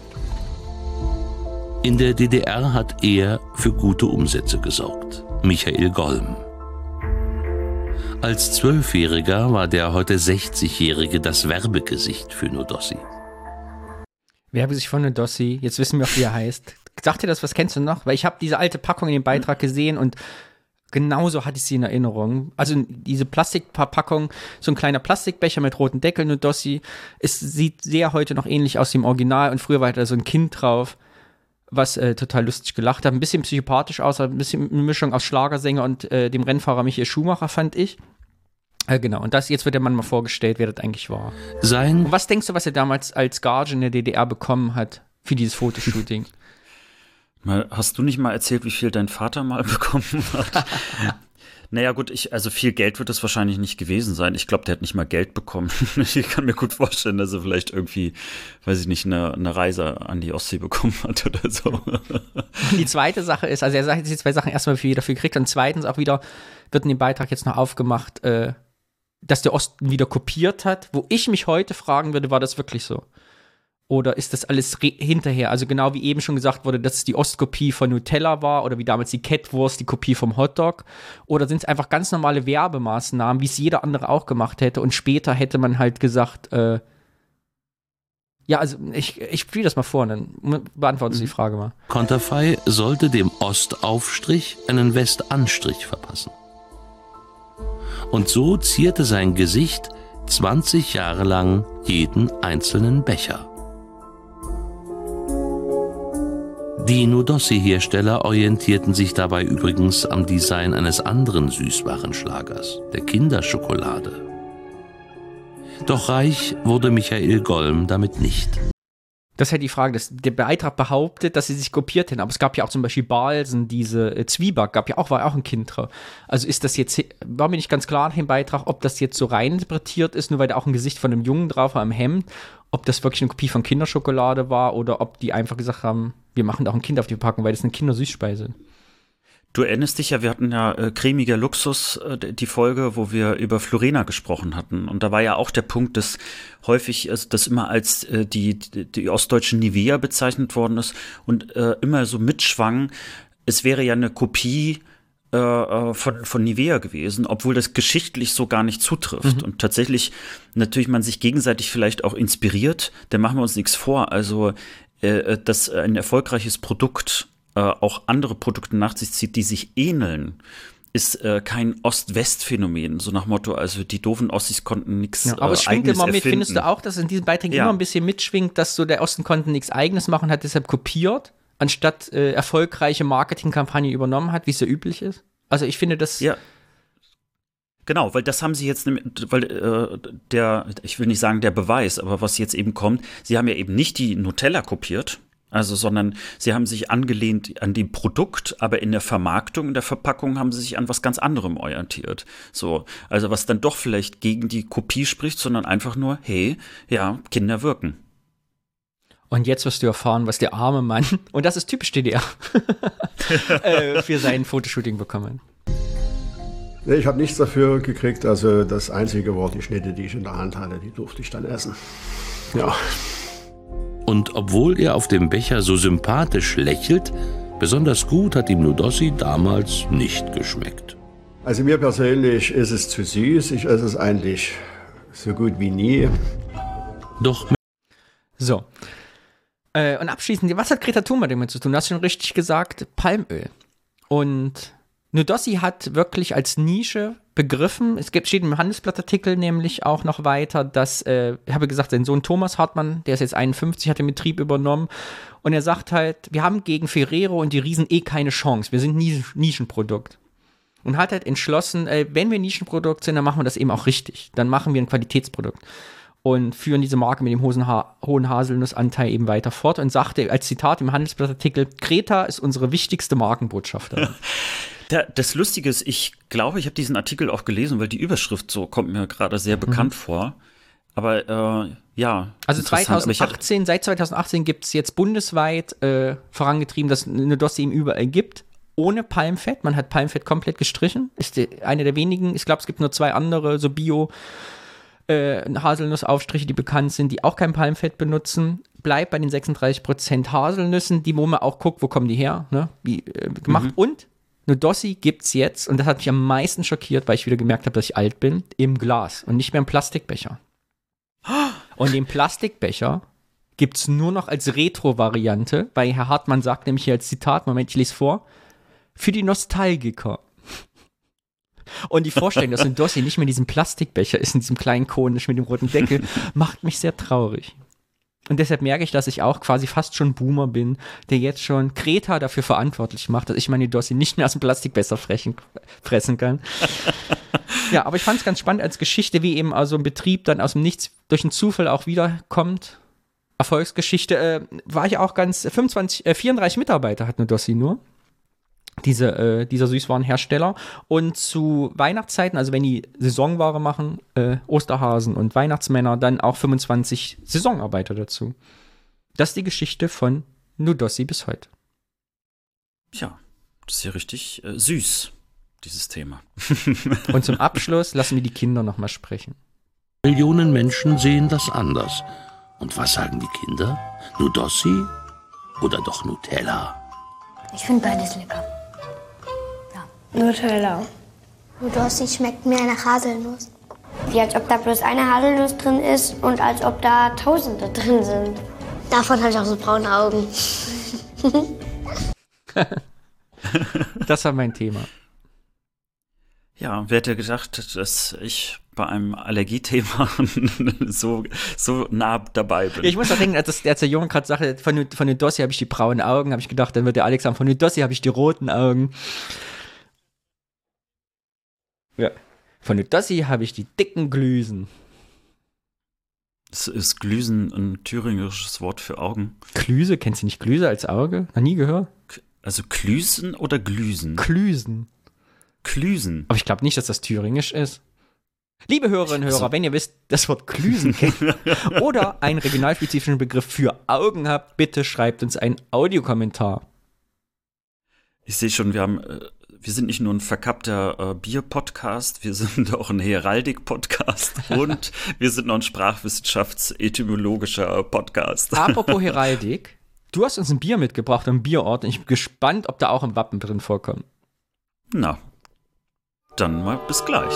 In der DDR hat er für gute Umsätze gesorgt. Michael Golm. Als 12-Jähriger war der heute 60-Jährige das Werbegesicht für Nudossi. Werbegesicht von Nudossi, jetzt wissen wir auch, wie er heißt. Sagt dir das, was kennst du noch? Weil ich habe diese alte Packung in dem Beitrag gesehen und Genauso hatte ich sie in Erinnerung. Also diese Plastikverpackung, so ein kleiner Plastikbecher mit roten Deckeln und Dossi, es sieht sehr heute noch ähnlich aus wie im Original und früher war da so ein Kind drauf, was total lustig gelacht hat. Ein bisschen psychopathisch aus, ein bisschen eine Mischung aus Schlagersänger und dem Rennfahrer Michael Schumacher, fand ich. Genau, und jetzt wird der Mann mal vorgestellt, wer das eigentlich war. Und was denkst du, was er damals als Gage in der DDR bekommen hat für dieses Fotoshooting? Hast du nicht mal erzählt, wie viel dein Vater mal bekommen hat? Naja gut, also viel Geld wird es wahrscheinlich nicht gewesen sein. Ich glaube, der hat nicht mal Geld bekommen. Ich kann mir gut vorstellen, dass er vielleicht irgendwie, weiß ich nicht, eine Reise an die Ostsee bekommen hat oder so. Und die zweite Sache ist, also er sagt jetzt die zwei Sachen erstmal, wie viel er dafür kriegt und zweitens auch wieder, wird in dem Beitrag jetzt noch aufgemacht, dass der Osten wieder kopiert hat, wo ich mich heute fragen würde, war das wirklich so? Oder ist das alles hinterher? Also genau wie eben schon gesagt wurde, dass es die Ostkopie von Nutella war oder wie damals die Kettwurst, die Kopie vom Hotdog. Oder sind es einfach ganz normale Werbemaßnahmen, wie es jeder andere auch gemacht hätte und später hätte man halt gesagt, ja, also ich spiele das mal vor und dann beantwortest du die Frage mal. Konterfei sollte dem Ostaufstrich einen Westanstrich verpassen. Und so zierte sein Gesicht 20 Jahre lang jeden einzelnen Becher. Die Nudossi-Hersteller orientierten sich dabei übrigens am Design eines anderen Süßwarenschlagers, der Kinderschokolade. Doch reich wurde Michael Golm damit nicht. Das ist halt die Frage, der Beitrag behauptet, dass sie sich kopiert hätten, aber es gab ja auch zum Beispiel Balsen, diese Zwieback, war auch ein Kind drauf. Also ist das jetzt, war mir nicht ganz klar nach dem Beitrag, ob das jetzt so rein interpretiert ist, nur weil da auch ein Gesicht von einem Jungen drauf war im Hemd, ob das wirklich eine Kopie von Kinderschokolade war oder ob die einfach gesagt haben, wir machen da auch ein Kind auf die Packung, weil das eine Kindersüßspeise. Du erinnerst dich ja, wir hatten ja Cremiger Luxus, die Folge, wo wir über Florena gesprochen hatten. Und da war ja auch der Punkt, dass häufig das immer als die ostdeutschen Nivea bezeichnet worden ist und immer so mitschwang, es wäre ja eine Kopie von Nivea gewesen, obwohl das geschichtlich so gar nicht zutrifft. Und tatsächlich natürlich man sich gegenseitig vielleicht auch inspiriert, da machen wir uns nichts vor. Also, dass ein erfolgreiches Produkt auch andere Produkte nach sich zieht, die sich ähneln, ist kein Ost-West-Phänomen, so nach Motto, also die doofen Ossis konnten nichts ja, aber es schwingt Eigenes immer mit, erfinden. Findest du auch, dass in diesem Beitrag immer ein bisschen mitschwingt, dass so der Osten konnte nichts Eigenes machen, hat deshalb kopiert, anstatt erfolgreiche Marketingkampagnen übernommen hat, wie es ja üblich ist? Also ich finde das... Ja. Genau, weil das haben sie jetzt, weil ich will nicht sagen der Beweis, aber was jetzt eben kommt, sie haben ja eben nicht die Nutella kopiert, also, sondern sie haben sich angelehnt an dem Produkt, aber in der Vermarktung, in der Verpackung haben sie sich an was ganz anderem orientiert. So, also was dann doch vielleicht gegen die Kopie spricht, sondern einfach nur, hey, ja, Kinder wirken. Und jetzt wirst du erfahren, was der arme Mann, und das ist typisch DDR, für sein Fotoshooting bekommen. Nee, ich habe nichts dafür gekriegt, also das einzige war die Schnitte, die ich in der Hand hatte, die durfte ich dann essen. Ja. Und obwohl er auf dem Becher so sympathisch lächelt, besonders gut hat ihm Nudossi damals nicht geschmeckt. Also mir persönlich ist es zu süß, ich esse es eigentlich so gut wie nie. Doch. So. Und abschließend, was hat Greta Thunberg damit zu tun? Du hast schon richtig gesagt, Palmöl. Und Nudossi hat wirklich als Nische begriffen, steht im Handelsblattartikel nämlich auch noch weiter, dass, ich habe gesagt, sein Sohn Thomas Hartmann, der ist jetzt 51, hat den Betrieb übernommen und er sagt halt, wir haben gegen Ferrero und die Riesen keine Chance, wir sind Nischenprodukt. Und hat halt entschlossen, wenn wir Nischenprodukt sind, dann machen wir das eben auch richtig, dann machen wir ein Qualitätsprodukt. Und führen diese Marke mit dem hohen Haselnussanteil eben weiter fort und sagte als Zitat im Handelsblattartikel, Greta ist unsere wichtigste Markenbotschafterin. Das Lustige ist, ich glaube, ich habe diesen Artikel auch gelesen, weil die Überschrift so kommt mir gerade sehr bekannt vor. Aber ja. Also seit 2018 gibt es jetzt bundesweit vorangetrieben, dass Nudossi eben überall gibt, ohne Palmfett. Man hat Palmfett komplett gestrichen. Ist eine der wenigen, ich glaube, es gibt nur 2 andere, so Bio- Haselnussaufstriche, die bekannt sind, die auch kein Palmfett benutzen. Bleibt bei den 36% Haselnüssen, die, wo man auch guckt, wo kommen die her, ne? Wie gemacht. Und Nudossi gibt's jetzt, und das hat mich am meisten schockiert, weil ich wieder gemerkt habe, dass ich alt bin, im Glas und nicht mehr im Plastikbecher. Und den Plastikbecher gibt's nur noch als Retro-Variante, weil Herr Hartmann sagt nämlich hier als Zitat, Moment, ich lese vor, für die Nostalgiker. Und die Vorstellung, dass ein Dossi nicht mehr in diesem Plastikbecher ist, in diesem kleinen konisch mit dem roten Deckel, macht mich sehr traurig. Und deshalb merke ich, dass ich auch quasi fast schon Boomer bin, der jetzt schon Greta dafür verantwortlich macht, dass ich meine Dossi nicht mehr aus dem Plastikbecher fressen kann. Ja, aber ich fand es ganz spannend als Geschichte, wie eben also ein Betrieb dann aus dem Nichts durch einen Zufall auch wiederkommt. Erfolgsgeschichte, war ich auch ganz, 34 Mitarbeiter hat Nudossi nur. Dieser Süßwarenhersteller. Und zu Weihnachtszeiten, also wenn die Saisonware machen, Osterhasen und Weihnachtsmänner, dann auch 25 Saisonarbeiter dazu. Das ist die Geschichte von Nudossi bis heute. Ja, das ist ja richtig süß, dieses Thema. Und zum Abschluss lassen wir die Kinder nochmal sprechen. Millionen Menschen sehen das anders. Und was sagen die Kinder? Nudossi oder doch Nutella? Ich finde beides lecker. Nutella. Nudossi schmeckt mehr nach Haselnuss. Wie als ob da bloß eine Haselnuss drin ist und als ob da Tausende drin sind. Davon habe ich auch so braune Augen. Das war mein Thema. Ja, wer hätte gedacht, dass ich bei einem Allergiethema so nah dabei bin. Ja, ich muss auch denken, als der Junge gerade sagte, von Nudossi habe ich die braunen Augen, habe ich gedacht, dann wird der Alex sagen, von Nudossi habe ich die roten Augen. Ja. Von Nudossi habe ich die dicken Glüsen. Ist Glüsen ein thüringisches Wort für Augen? Glüse? Kennst du nicht Glüse als Auge? Noch nie gehört? Also Klüsen oder Glüsen? Klüsen. Klüsen. Aber ich glaube nicht, dass das thüringisch ist. Liebe Hörerinnen und Hörer, wenn ihr wisst, das Wort Klüsen kennt oder einen regionalspezifischen Begriff für Augen habt, bitte schreibt uns einen Audiokommentar. Ich sehe schon, wir sind nicht nur ein verkappter Bier-Podcast, wir sind auch ein Heraldik-Podcast und wir sind noch ein sprachwissenschafts-etymologischer Podcast. Apropos Heraldik, du hast uns ein Bier mitgebracht, einen Bierort, und ich bin gespannt, ob da auch ein Wappen drin vorkommt. Na, dann mal bis gleich.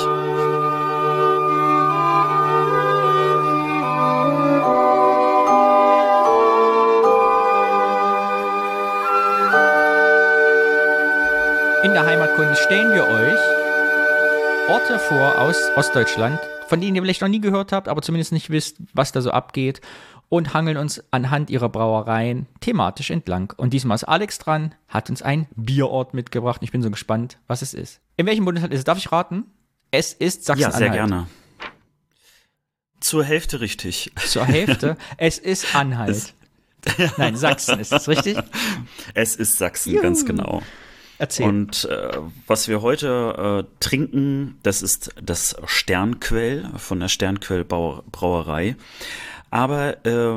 In der Heimatkunde stellen wir euch Orte vor aus Ostdeutschland, von denen ihr vielleicht noch nie gehört habt, aber zumindest nicht wisst, was da so abgeht, und hangeln uns anhand ihrer Brauereien thematisch entlang. Und diesmal ist Alex dran, hat uns einen Bierort mitgebracht. Ich bin so gespannt, was es ist. In welchem Bundesland ist es? Darf ich raten? Es ist Sachsen-Anhalt. Ja, sehr gerne. Zur Hälfte richtig. Zur Hälfte? Es ist Anhalt. Nein, Sachsen, ist das richtig? Es ist Sachsen, ganz genau. Erzähl. Und was wir heute trinken, das ist das Sternquell von der Sternquell Brauerei. Aber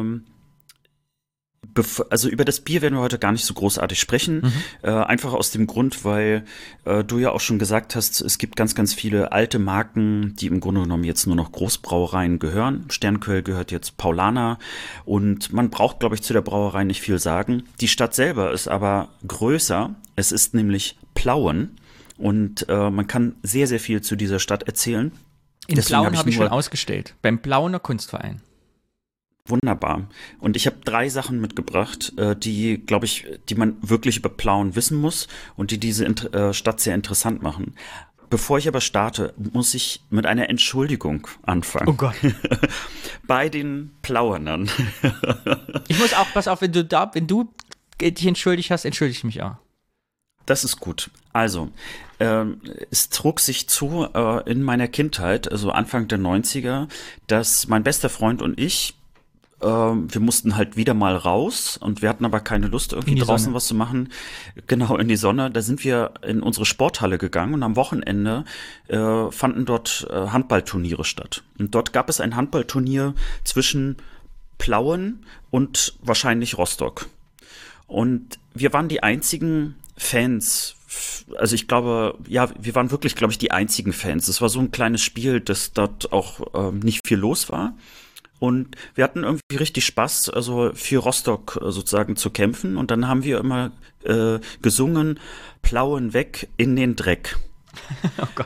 also über das Bier werden wir heute gar nicht so großartig sprechen. Einfach aus dem Grund, weil du ja auch schon gesagt hast, es gibt ganz, ganz viele alte Marken, die im Grunde genommen jetzt nur noch Großbrauereien gehören. Sternquell gehört jetzt Paulaner und man braucht, glaube ich, zu der Brauerei nicht viel sagen. Die Stadt selber ist aber größer. Es ist nämlich Plauen und man kann sehr, sehr viel zu dieser Stadt erzählen. In Plauen habe ich schon ausgestellt, beim Plauener Kunstverein. Wunderbar. Und ich habe 3 Sachen mitgebracht, die, glaube ich, die man wirklich über Plauen wissen muss und die diese Stadt sehr interessant machen. Bevor ich aber starte, muss ich mit einer Entschuldigung anfangen. Oh Gott. Bei den Plauernern. Ich muss auch, pass auf, wenn du dich entschuldigt hast, entschuldige ich mich auch. Das ist gut. Also, es trug sich zu in meiner Kindheit, also Anfang der 90er, dass mein bester Freund und ich, wir mussten halt wieder mal raus und wir hatten aber keine Lust, irgendwie draußen Sonne was zu machen. Genau, in die Sonne. Da sind wir in unsere Sporthalle gegangen und am Wochenende fanden dort Handballturniere statt. Und dort gab es ein Handballturnier zwischen Plauen und wahrscheinlich Rostock. Und wir waren die einzigen Fans, also ich glaube, ja, wir waren wirklich, glaube ich, die einzigen Fans. Es war so ein kleines Spiel, dass dort auch nicht viel los war. Und wir hatten irgendwie richtig Spaß, also für Rostock sozusagen zu kämpfen. Und dann haben wir immer gesungen, Plauen weg in den Dreck. Oh Gott.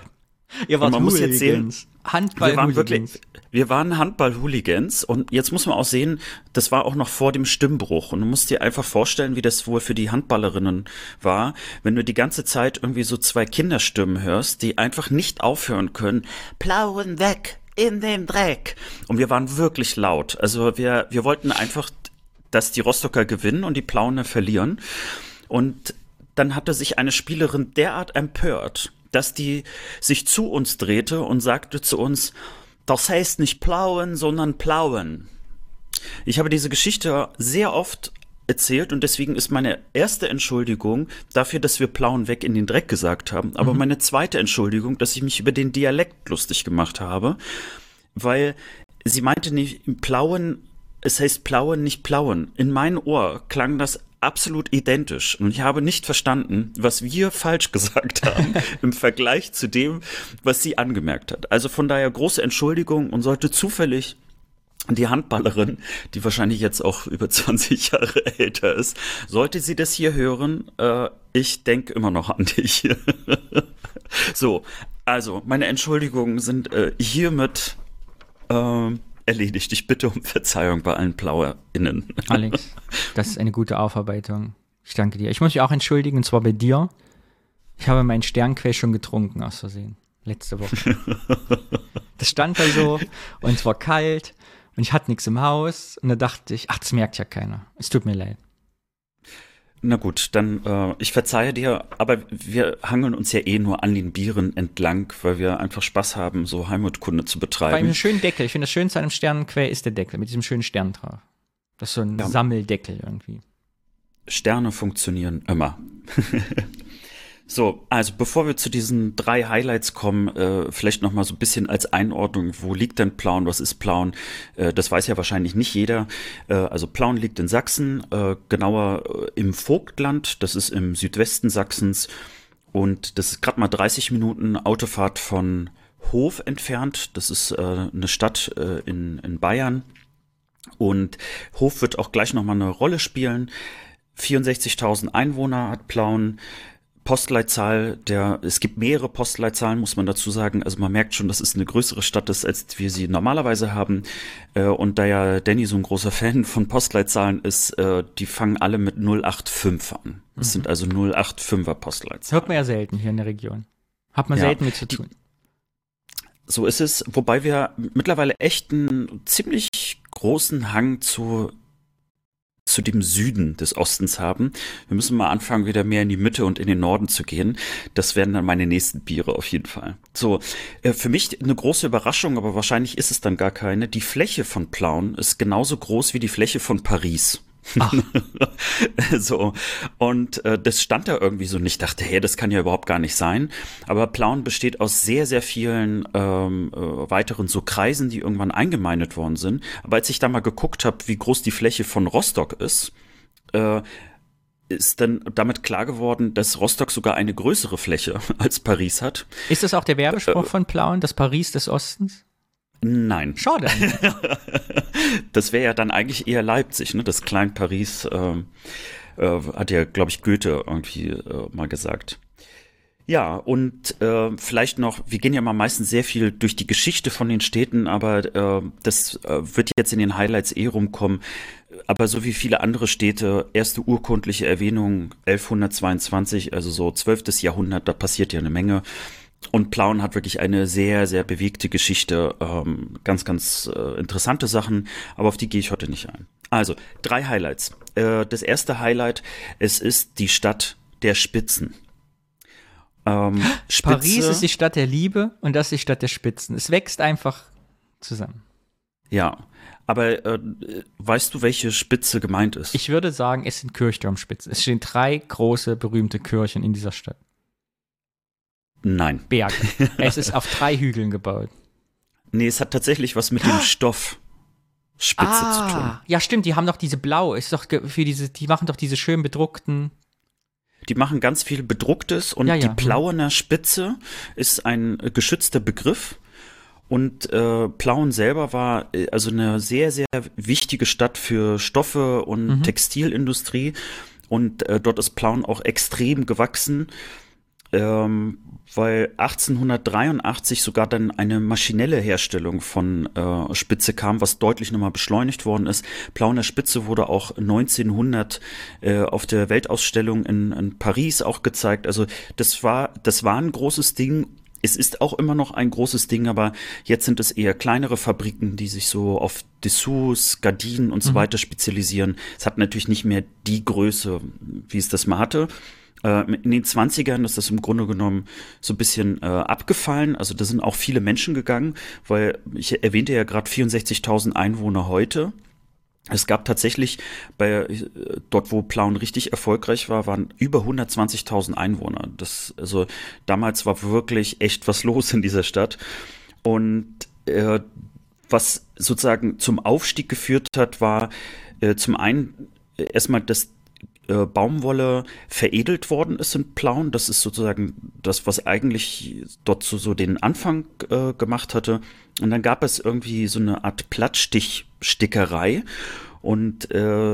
Ihr wart man muss jetzt sehen, Hooligans. Handball-Hooligans. Wir waren Handball-Hooligans und jetzt muss man auch sehen, das war auch noch vor dem Stimmbruch und du musst dir einfach vorstellen, wie das wohl für die Handballerinnen war, wenn du die ganze Zeit irgendwie so zwei Kinderstimmen hörst, die einfach nicht aufhören können. Plauen weg in den Dreck. Und wir waren wirklich laut. Also wir wollten einfach, dass die Rostocker gewinnen und die Plauener verlieren. Und dann hatte sich eine Spielerin derart empört, dass die sich zu uns drehte und sagte zu uns, das heißt nicht plauen, sondern plauen. Ich habe diese Geschichte sehr oft erzählt und deswegen ist meine erste Entschuldigung dafür, dass wir plauen weg in den Dreck gesagt haben, aber meine zweite Entschuldigung, dass ich mich über den Dialekt lustig gemacht habe, weil sie meinte nicht plauen, es heißt plauen, nicht plauen. In meinem Ohr klang das absolut identisch und ich habe nicht verstanden, was wir falsch gesagt haben im Vergleich zu dem, was sie angemerkt hat. Also von daher große Entschuldigung und sollte zufällig die Handballerin, die wahrscheinlich jetzt auch über 20 Jahre älter ist, sollte sie das hier hören, ich denke immer noch an dich. So, also meine Entschuldigungen sind hiermit erledigt. Ich bitte um Verzeihung bei allen PlauerInnen. Alex, das ist eine gute Aufarbeitung. Ich danke dir. Ich muss mich auch entschuldigen, und zwar bei dir. Ich habe meinen Sternquell schon getrunken, aus Versehen. Letzte Woche. Das stand da so und es war kalt und ich hatte nichts im Haus. Und da dachte ich, ach, das merkt ja keiner. Es tut mir leid. Na gut, dann ich verzeihe dir, aber wir hangeln uns ja eh nur an den Bieren entlang, weil wir einfach Spaß haben, so Heimatkunde zu betreiben. Bei einem schönen Deckel. Ich finde, das Schönste an einem Sternenquell ist der Deckel mit diesem schönen Stern drauf. Das ist so ein Sammeldeckel irgendwie. Sterne funktionieren immer. So, also bevor wir zu diesen 3 Highlights kommen, vielleicht noch mal so ein bisschen als Einordnung, wo liegt denn Plauen, was ist Plauen? Das weiß ja wahrscheinlich nicht jeder. Also Plauen liegt in Sachsen, genauer im Vogtland, das ist im Südwesten Sachsens und das ist gerade mal 30 Minuten Autofahrt von Hof entfernt. Das ist eine Stadt in Bayern und Hof wird auch gleich noch mal eine Rolle spielen. 64.000 Einwohner hat Plauen. Postleitzahl, es gibt mehrere Postleitzahlen, muss man dazu sagen. Also man merkt schon, dass es eine größere Stadt ist, als wir sie normalerweise haben. Und da ja Danny so ein großer Fan von Postleitzahlen ist, die fangen alle mit 085 an. Das sind also 085er Postleitzahlen. Hört man ja selten hier in der Region. Hat man selten mit zu tun. So ist es, wobei wir mittlerweile echt einen ziemlich großen Hang zu dem Süden des Ostens haben. Wir müssen mal anfangen, wieder mehr in die Mitte und in den Norden zu gehen. Das werden dann meine nächsten Biere auf jeden Fall. So, für mich eine große Überraschung, aber wahrscheinlich ist es dann gar keine. Die Fläche von Plauen ist genauso groß wie die Fläche von Paris. Ach. So, und das stand da irgendwie so und ich dachte, hey, das kann ja überhaupt gar nicht sein. Aber Plauen besteht aus sehr, sehr vielen weiteren so Kreisen, die irgendwann eingemeindet worden sind. Aber als ich da mal geguckt habe, wie groß die Fläche von Rostock ist dann damit klar geworden, dass Rostock sogar eine größere Fläche als Paris hat. Ist das auch der Werbespruch von Plauen, das Paris des Ostens? Nein. Schade. Das wäre ja dann eigentlich eher Leipzig, ne? Das Klein-Paris hat ja, glaube ich, Goethe irgendwie mal gesagt. Ja, und vielleicht noch, wir gehen ja mal meistens sehr viel durch die Geschichte von den Städten, aber das wird jetzt in den Highlights rumkommen. Aber so wie viele andere Städte, erste urkundliche Erwähnung 1122, also so 12. Jahrhundert, da passiert ja eine Menge. Und Plauen hat wirklich eine sehr, sehr bewegte Geschichte, ganz, ganz interessante Sachen, aber auf die gehe ich heute nicht ein. Also, 3 Highlights. Das erste Highlight, es ist die Stadt der Spitzen. Paris ist die Stadt der Liebe und das ist die Stadt der Spitzen. Es wächst einfach zusammen. Ja, aber weißt du, welche Spitze gemeint ist? Ich würde sagen, es sind Kirchturmspitzen. Es stehen 3 große, berühmte Kirchen in dieser Stadt. Nein. Berge. Es ist auf 3 Hügeln gebaut. Nee, es hat tatsächlich was mit dem Stoff Spitze zu tun. Ja, stimmt, die haben doch diese blau, ist doch die machen doch diese schön bedruckten. Die machen ganz viel Bedrucktes und die Plauener Spitze ist ein geschützter Begriff. Und Plauen selber war also eine sehr, sehr wichtige Stadt für Stoffe und Textilindustrie. Und dort ist Plauen auch extrem gewachsen. weil 1883 sogar dann eine maschinelle Herstellung von Spitze kam, was deutlich nochmal beschleunigt worden ist. Plauener Spitze wurde auch 1900 auf der Weltausstellung in Paris auch gezeigt. Also das war ein großes Ding. Es ist auch immer noch ein großes Ding, aber jetzt sind es eher kleinere Fabriken, die sich so auf Dessous, Gardinen und so weiter spezialisieren. Es hat natürlich nicht mehr die Größe, wie es das mal hatte. In den 20ern ist das im Grunde genommen so ein bisschen abgefallen. Also da sind auch viele Menschen gegangen, weil ich erwähnte ja gerade 64.000 Einwohner heute. Es gab tatsächlich dort, wo Plauen richtig erfolgreich war, waren über 120.000 Einwohner. Also damals war wirklich echt was los in dieser Stadt. Und was sozusagen zum Aufstieg geführt hat, war zum einen erstmal, dass Baumwolle veredelt worden ist in Plauen. Das ist sozusagen das, was eigentlich dort so den Anfang gemacht hatte. Und dann gab es irgendwie so eine Art Plattstichtstickerei. Und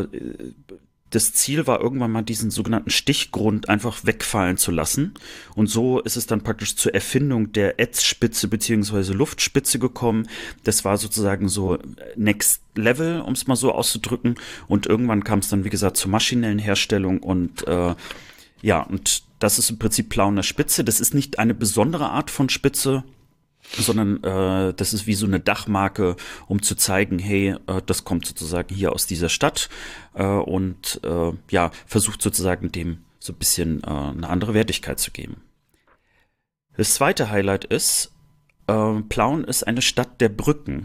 das Ziel war irgendwann mal diesen sogenannten Stichgrund einfach wegfallen zu lassen. Und so ist es dann praktisch zur Erfindung der Ätzspitze bzw. Luftspitze gekommen. Das war sozusagen so Next Level, um es mal so auszudrücken. Und irgendwann kam es dann, wie gesagt, zur maschinellen Herstellung. Und und das ist im Prinzip Plauener Spitze. Das ist nicht eine besondere Art von Spitze, sondern das ist wie so eine Dachmarke, um zu zeigen, hey, das kommt sozusagen hier aus dieser Stadt und versucht sozusagen dem so ein bisschen eine andere Wertigkeit zu geben. Das zweite Highlight ist, Plauen ist eine Stadt der Brücken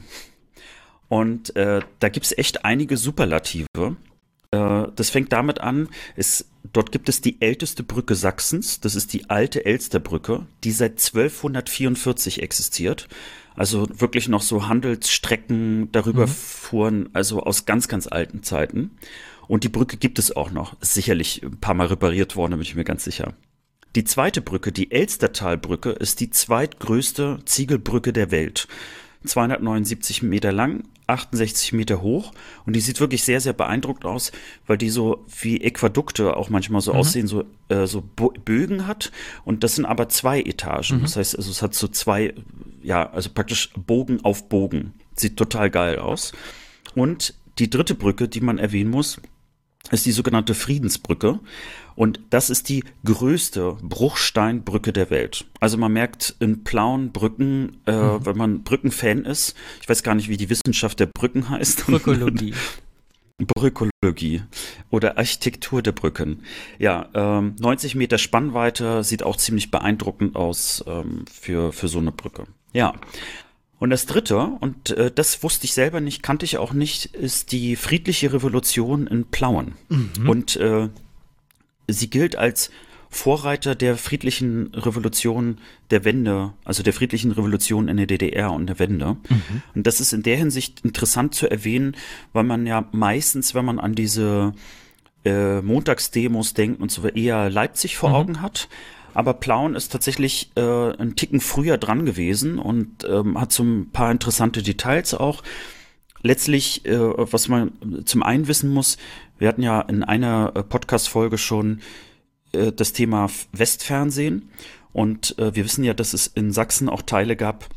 und da gibt es echt einige Superlative. Das fängt damit an, dort gibt es die älteste Brücke Sachsens, das ist die alte Elsterbrücke, die seit 1244 existiert. Also wirklich noch so Handelsstrecken darüber fuhren, also aus ganz, ganz alten Zeiten. Und die Brücke gibt es auch noch, ist sicherlich ein paar Mal repariert worden, da bin ich mir ganz sicher. Die zweite Brücke, die Elstertalbrücke, ist die zweitgrößte Ziegelbrücke der Welt. 279 Meter lang, 68 Meter hoch und die sieht wirklich sehr, sehr beeindruckend aus, weil die so wie Aquädukte auch manchmal so aussehen, so Bögen hat und das sind aber 2 Etagen. Das heißt, also es hat so 2, also praktisch Bogen auf Bogen. Sieht total geil aus. Und die dritte Brücke, die man erwähnen muss, ist die sogenannte Friedensbrücke. Und das ist die größte Bruchsteinbrücke der Welt. Also man merkt in Plauen Brücken, wenn man Brückenfan ist, ich weiß gar nicht, wie die Wissenschaft der Brücken heißt. Brückologie. Brückologie oder Architektur der Brücken. Ja, 90 Meter Spannweite, sieht auch ziemlich beeindruckend aus für so eine Brücke. Ja. Und das dritte, und das wusste ich selber nicht, kannte ich auch nicht, ist die friedliche Revolution in Plauen. Und sie gilt als Vorreiter der friedlichen Revolution der Wende, also der friedlichen Revolution in der DDR und der Wende. Und das ist in der Hinsicht interessant zu erwähnen, weil man ja meistens, wenn man an diese Montagsdemos denkt und so, eher Leipzig vor Augen hat. Aber Plauen ist tatsächlich einen Ticken früher dran gewesen und hat so ein paar interessante Details auch. Letztlich, was man zum einen wissen muss, wir hatten ja in einer Podcast-Folge schon das Thema Westfernsehen und wir wissen ja, dass es in Sachsen auch Teile gab,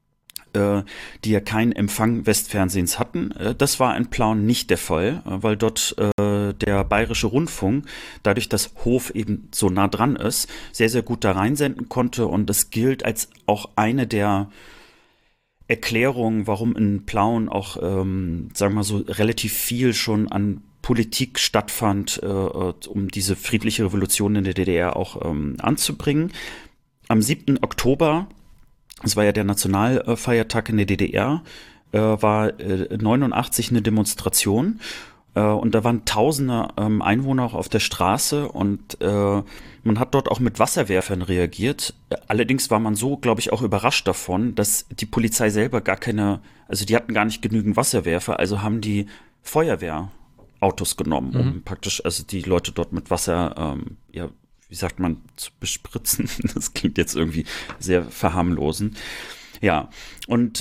die ja keinen Empfang Westfernsehens hatten. Das war in Plauen nicht der Fall, weil dort der Bayerische Rundfunk, dadurch, dass Hof eben so nah dran ist, sehr, sehr gut da reinsenden konnte und das gilt als auch eine der Erklärungen, warum in Plauen auch, sagen wir mal so, relativ viel schon an Politik stattfand, um diese friedliche Revolution in der DDR auch anzubringen. Am 7. Oktober, das war ja der Nationalfeiertag in der DDR, war 89 eine Demonstration und da waren tausende Einwohner auch auf der Straße und man hat dort auch mit Wasserwerfern reagiert. Allerdings war man so, glaube ich, auch überrascht davon, dass die Polizei selber die hatten gar nicht genügend Wasserwerfer, also haben die Feuerwehrautos genommen, um praktisch, also die Leute dort mit Wasser, wie sagt man, zu bespritzen. Das klingt jetzt irgendwie sehr verharmlosend. Ja, und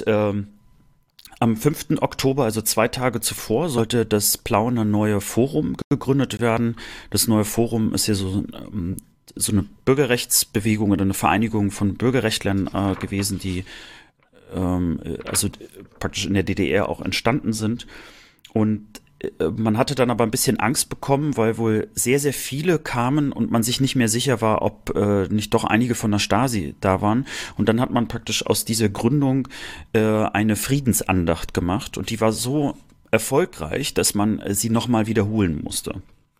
am 5. Oktober, also 2 Tage zuvor, sollte das Plauener neue Forum gegründet werden. Das neue Forum ist ja so so eine Bürgerrechtsbewegung oder eine Vereinigung von Bürgerrechtlern gewesen, die also praktisch in der DDR auch entstanden sind. Und man hatte dann aber ein bisschen Angst bekommen, weil wohl sehr, sehr viele kamen und man sich nicht mehr sicher war, ob nicht doch einige von der Stasi da waren. Und dann hat man praktisch aus dieser Gründung eine Friedensandacht gemacht und die war so erfolgreich, dass man sie nochmal wiederholen musste.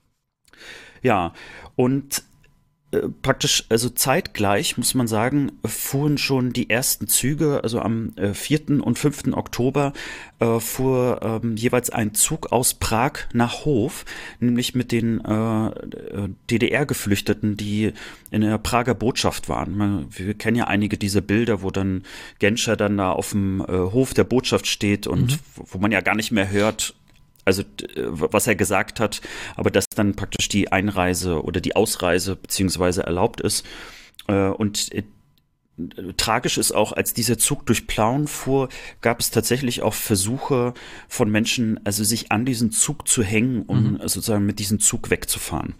Ja, und praktisch, also zeitgleich, muss man sagen, fuhren schon die ersten Züge, also am 4. und 5. Oktober fuhr jeweils ein Zug aus Prag nach Hof, nämlich mit den DDR-Geflüchteten, die in der Prager Botschaft waren. Wir kennen ja einige dieser Bilder, wo dann Genscher dann da auf dem Hof der Botschaft steht und wo man ja gar nicht mehr hört, also was er gesagt hat, aber dass dann praktisch die Einreise oder die Ausreise beziehungsweise erlaubt ist. Und tragisch ist auch, als dieser Zug durch Plauen fuhr, gab es tatsächlich auch Versuche von Menschen, also sich an diesen Zug zu hängen, um sozusagen mit diesem Zug wegzufahren.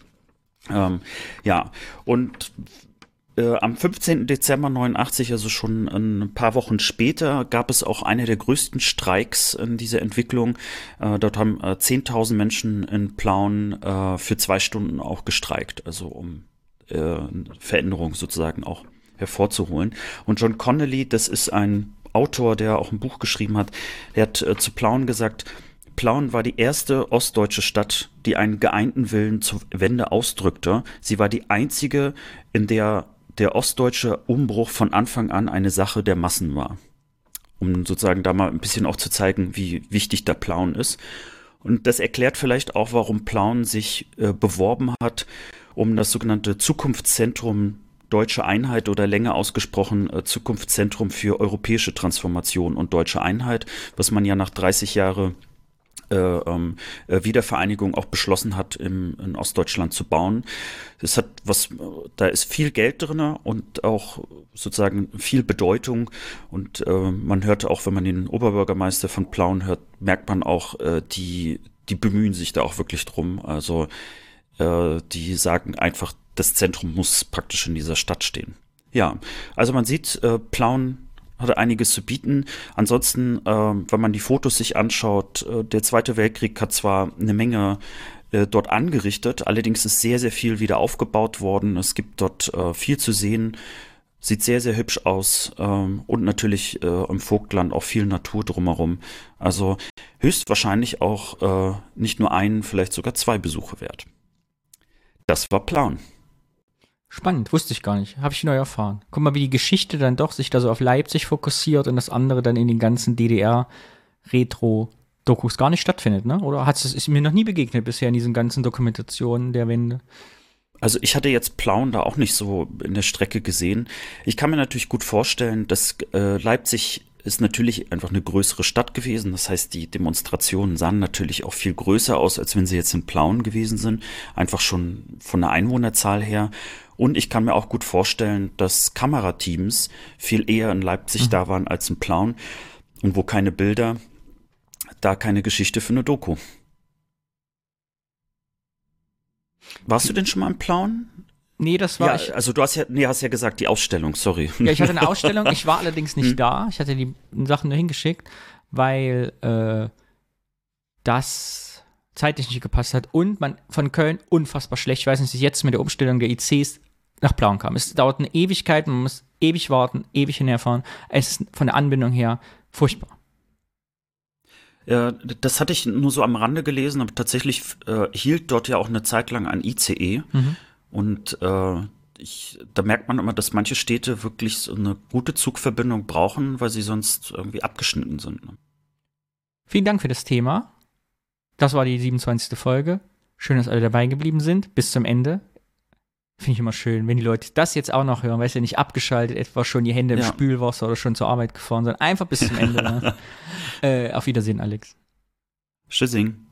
Ja, und am 15. Dezember 89, also schon ein paar Wochen später, gab es auch eine der größten Streiks in dieser Entwicklung. Dort haben 10.000 Menschen in Plauen für 2 Stunden auch gestreikt, also um Veränderung sozusagen auch hervorzuholen. Und John Connolly, das ist ein Autor, der auch ein Buch geschrieben hat, der hat zu Plauen gesagt, Plauen war die erste ostdeutsche Stadt, die einen geeinten Willen zur Wende ausdrückte. Sie war die einzige, in der der ostdeutsche Umbruch von Anfang an eine Sache der Massen war. Um sozusagen da mal ein bisschen auch zu zeigen, wie wichtig da Plauen ist. Und das erklärt vielleicht auch, warum Plauen sich beworben hat, um das sogenannte Zukunftszentrum Deutsche Einheit oder länger ausgesprochen Zukunftszentrum für europäische Transformation und deutsche Einheit, was man ja nach 30 Jahren Wiedervereinigung auch beschlossen hat, in Ostdeutschland zu bauen. Da ist viel Geld drin und auch sozusagen viel Bedeutung und man hört auch, wenn man den Oberbürgermeister von Plauen hört, merkt man auch, die bemühen sich da auch wirklich drum. Also die sagen einfach, das Zentrum muss praktisch in dieser Stadt stehen. Ja, also man sieht, Plauen hatte einiges zu bieten. Ansonsten, wenn man die Fotos sich anschaut, der Zweite Weltkrieg hat zwar eine Menge dort angerichtet, allerdings ist sehr, sehr viel wieder aufgebaut worden. Es gibt dort viel zu sehen, sieht sehr, sehr hübsch aus und natürlich im Vogtland auch viel Natur drumherum. Also höchstwahrscheinlich auch nicht nur ein, vielleicht sogar 2 Besuche wert. Das war Plauen. Spannend, wusste ich gar nicht. Habe ich neu erfahren. Guck mal, wie die Geschichte dann doch sich da so auf Leipzig fokussiert und das andere dann in den ganzen DDR-Retro-Dokus gar nicht stattfindet, ne? Oder ist mir noch nie begegnet bisher in diesen ganzen Dokumentationen der Wende? Also ich hatte jetzt Plauen da auch nicht so in der Strecke gesehen. Ich kann mir natürlich gut vorstellen, dass Leipzig ist natürlich einfach eine größere Stadt gewesen. Das heißt, die Demonstrationen sahen natürlich auch viel größer aus, als wenn sie jetzt in Plauen gewesen sind. Einfach schon von der Einwohnerzahl her. Und ich kann mir auch gut vorstellen, dass Kamerateams viel eher in Leipzig da waren als in Plauen. Und wo keine Bilder, da keine Geschichte für eine Doku. Warst du denn schon mal in Plauen? Nee, das war ich. Also du hast ja gesagt, die Ausstellung, sorry. Ja, ich hatte eine Ausstellung, ich war allerdings nicht da. Ich hatte die Sachen nur hingeschickt, weil das zeitlich nicht gepasst hat und man von Köln unfassbar schlecht, ich weiß nicht, jetzt mit der Umstellung der ICs nach Plauen kam. Es dauert eine Ewigkeit, man muss ewig warten, ewig hinherfahren. Es ist von der Anbindung her furchtbar. Ja, das hatte ich nur so am Rande gelesen, aber tatsächlich hielt dort ja auch eine Zeit lang ein ICE. Und da merkt man immer, dass manche Städte wirklich so eine gute Zugverbindung brauchen, weil sie sonst irgendwie abgeschnitten sind. Ne? Vielen Dank für das Thema. Das war die 27. Folge. Schön, dass alle dabei geblieben sind. Bis zum Ende. Finde ich immer schön, wenn die Leute das jetzt auch noch hören, weißt du, nicht abgeschaltet, etwa schon die Hände im Spülwasser oder schon zur Arbeit gefahren sind. Einfach bis zum Ende. Ne? Auf Wiedersehen, Alex. Tschüssing.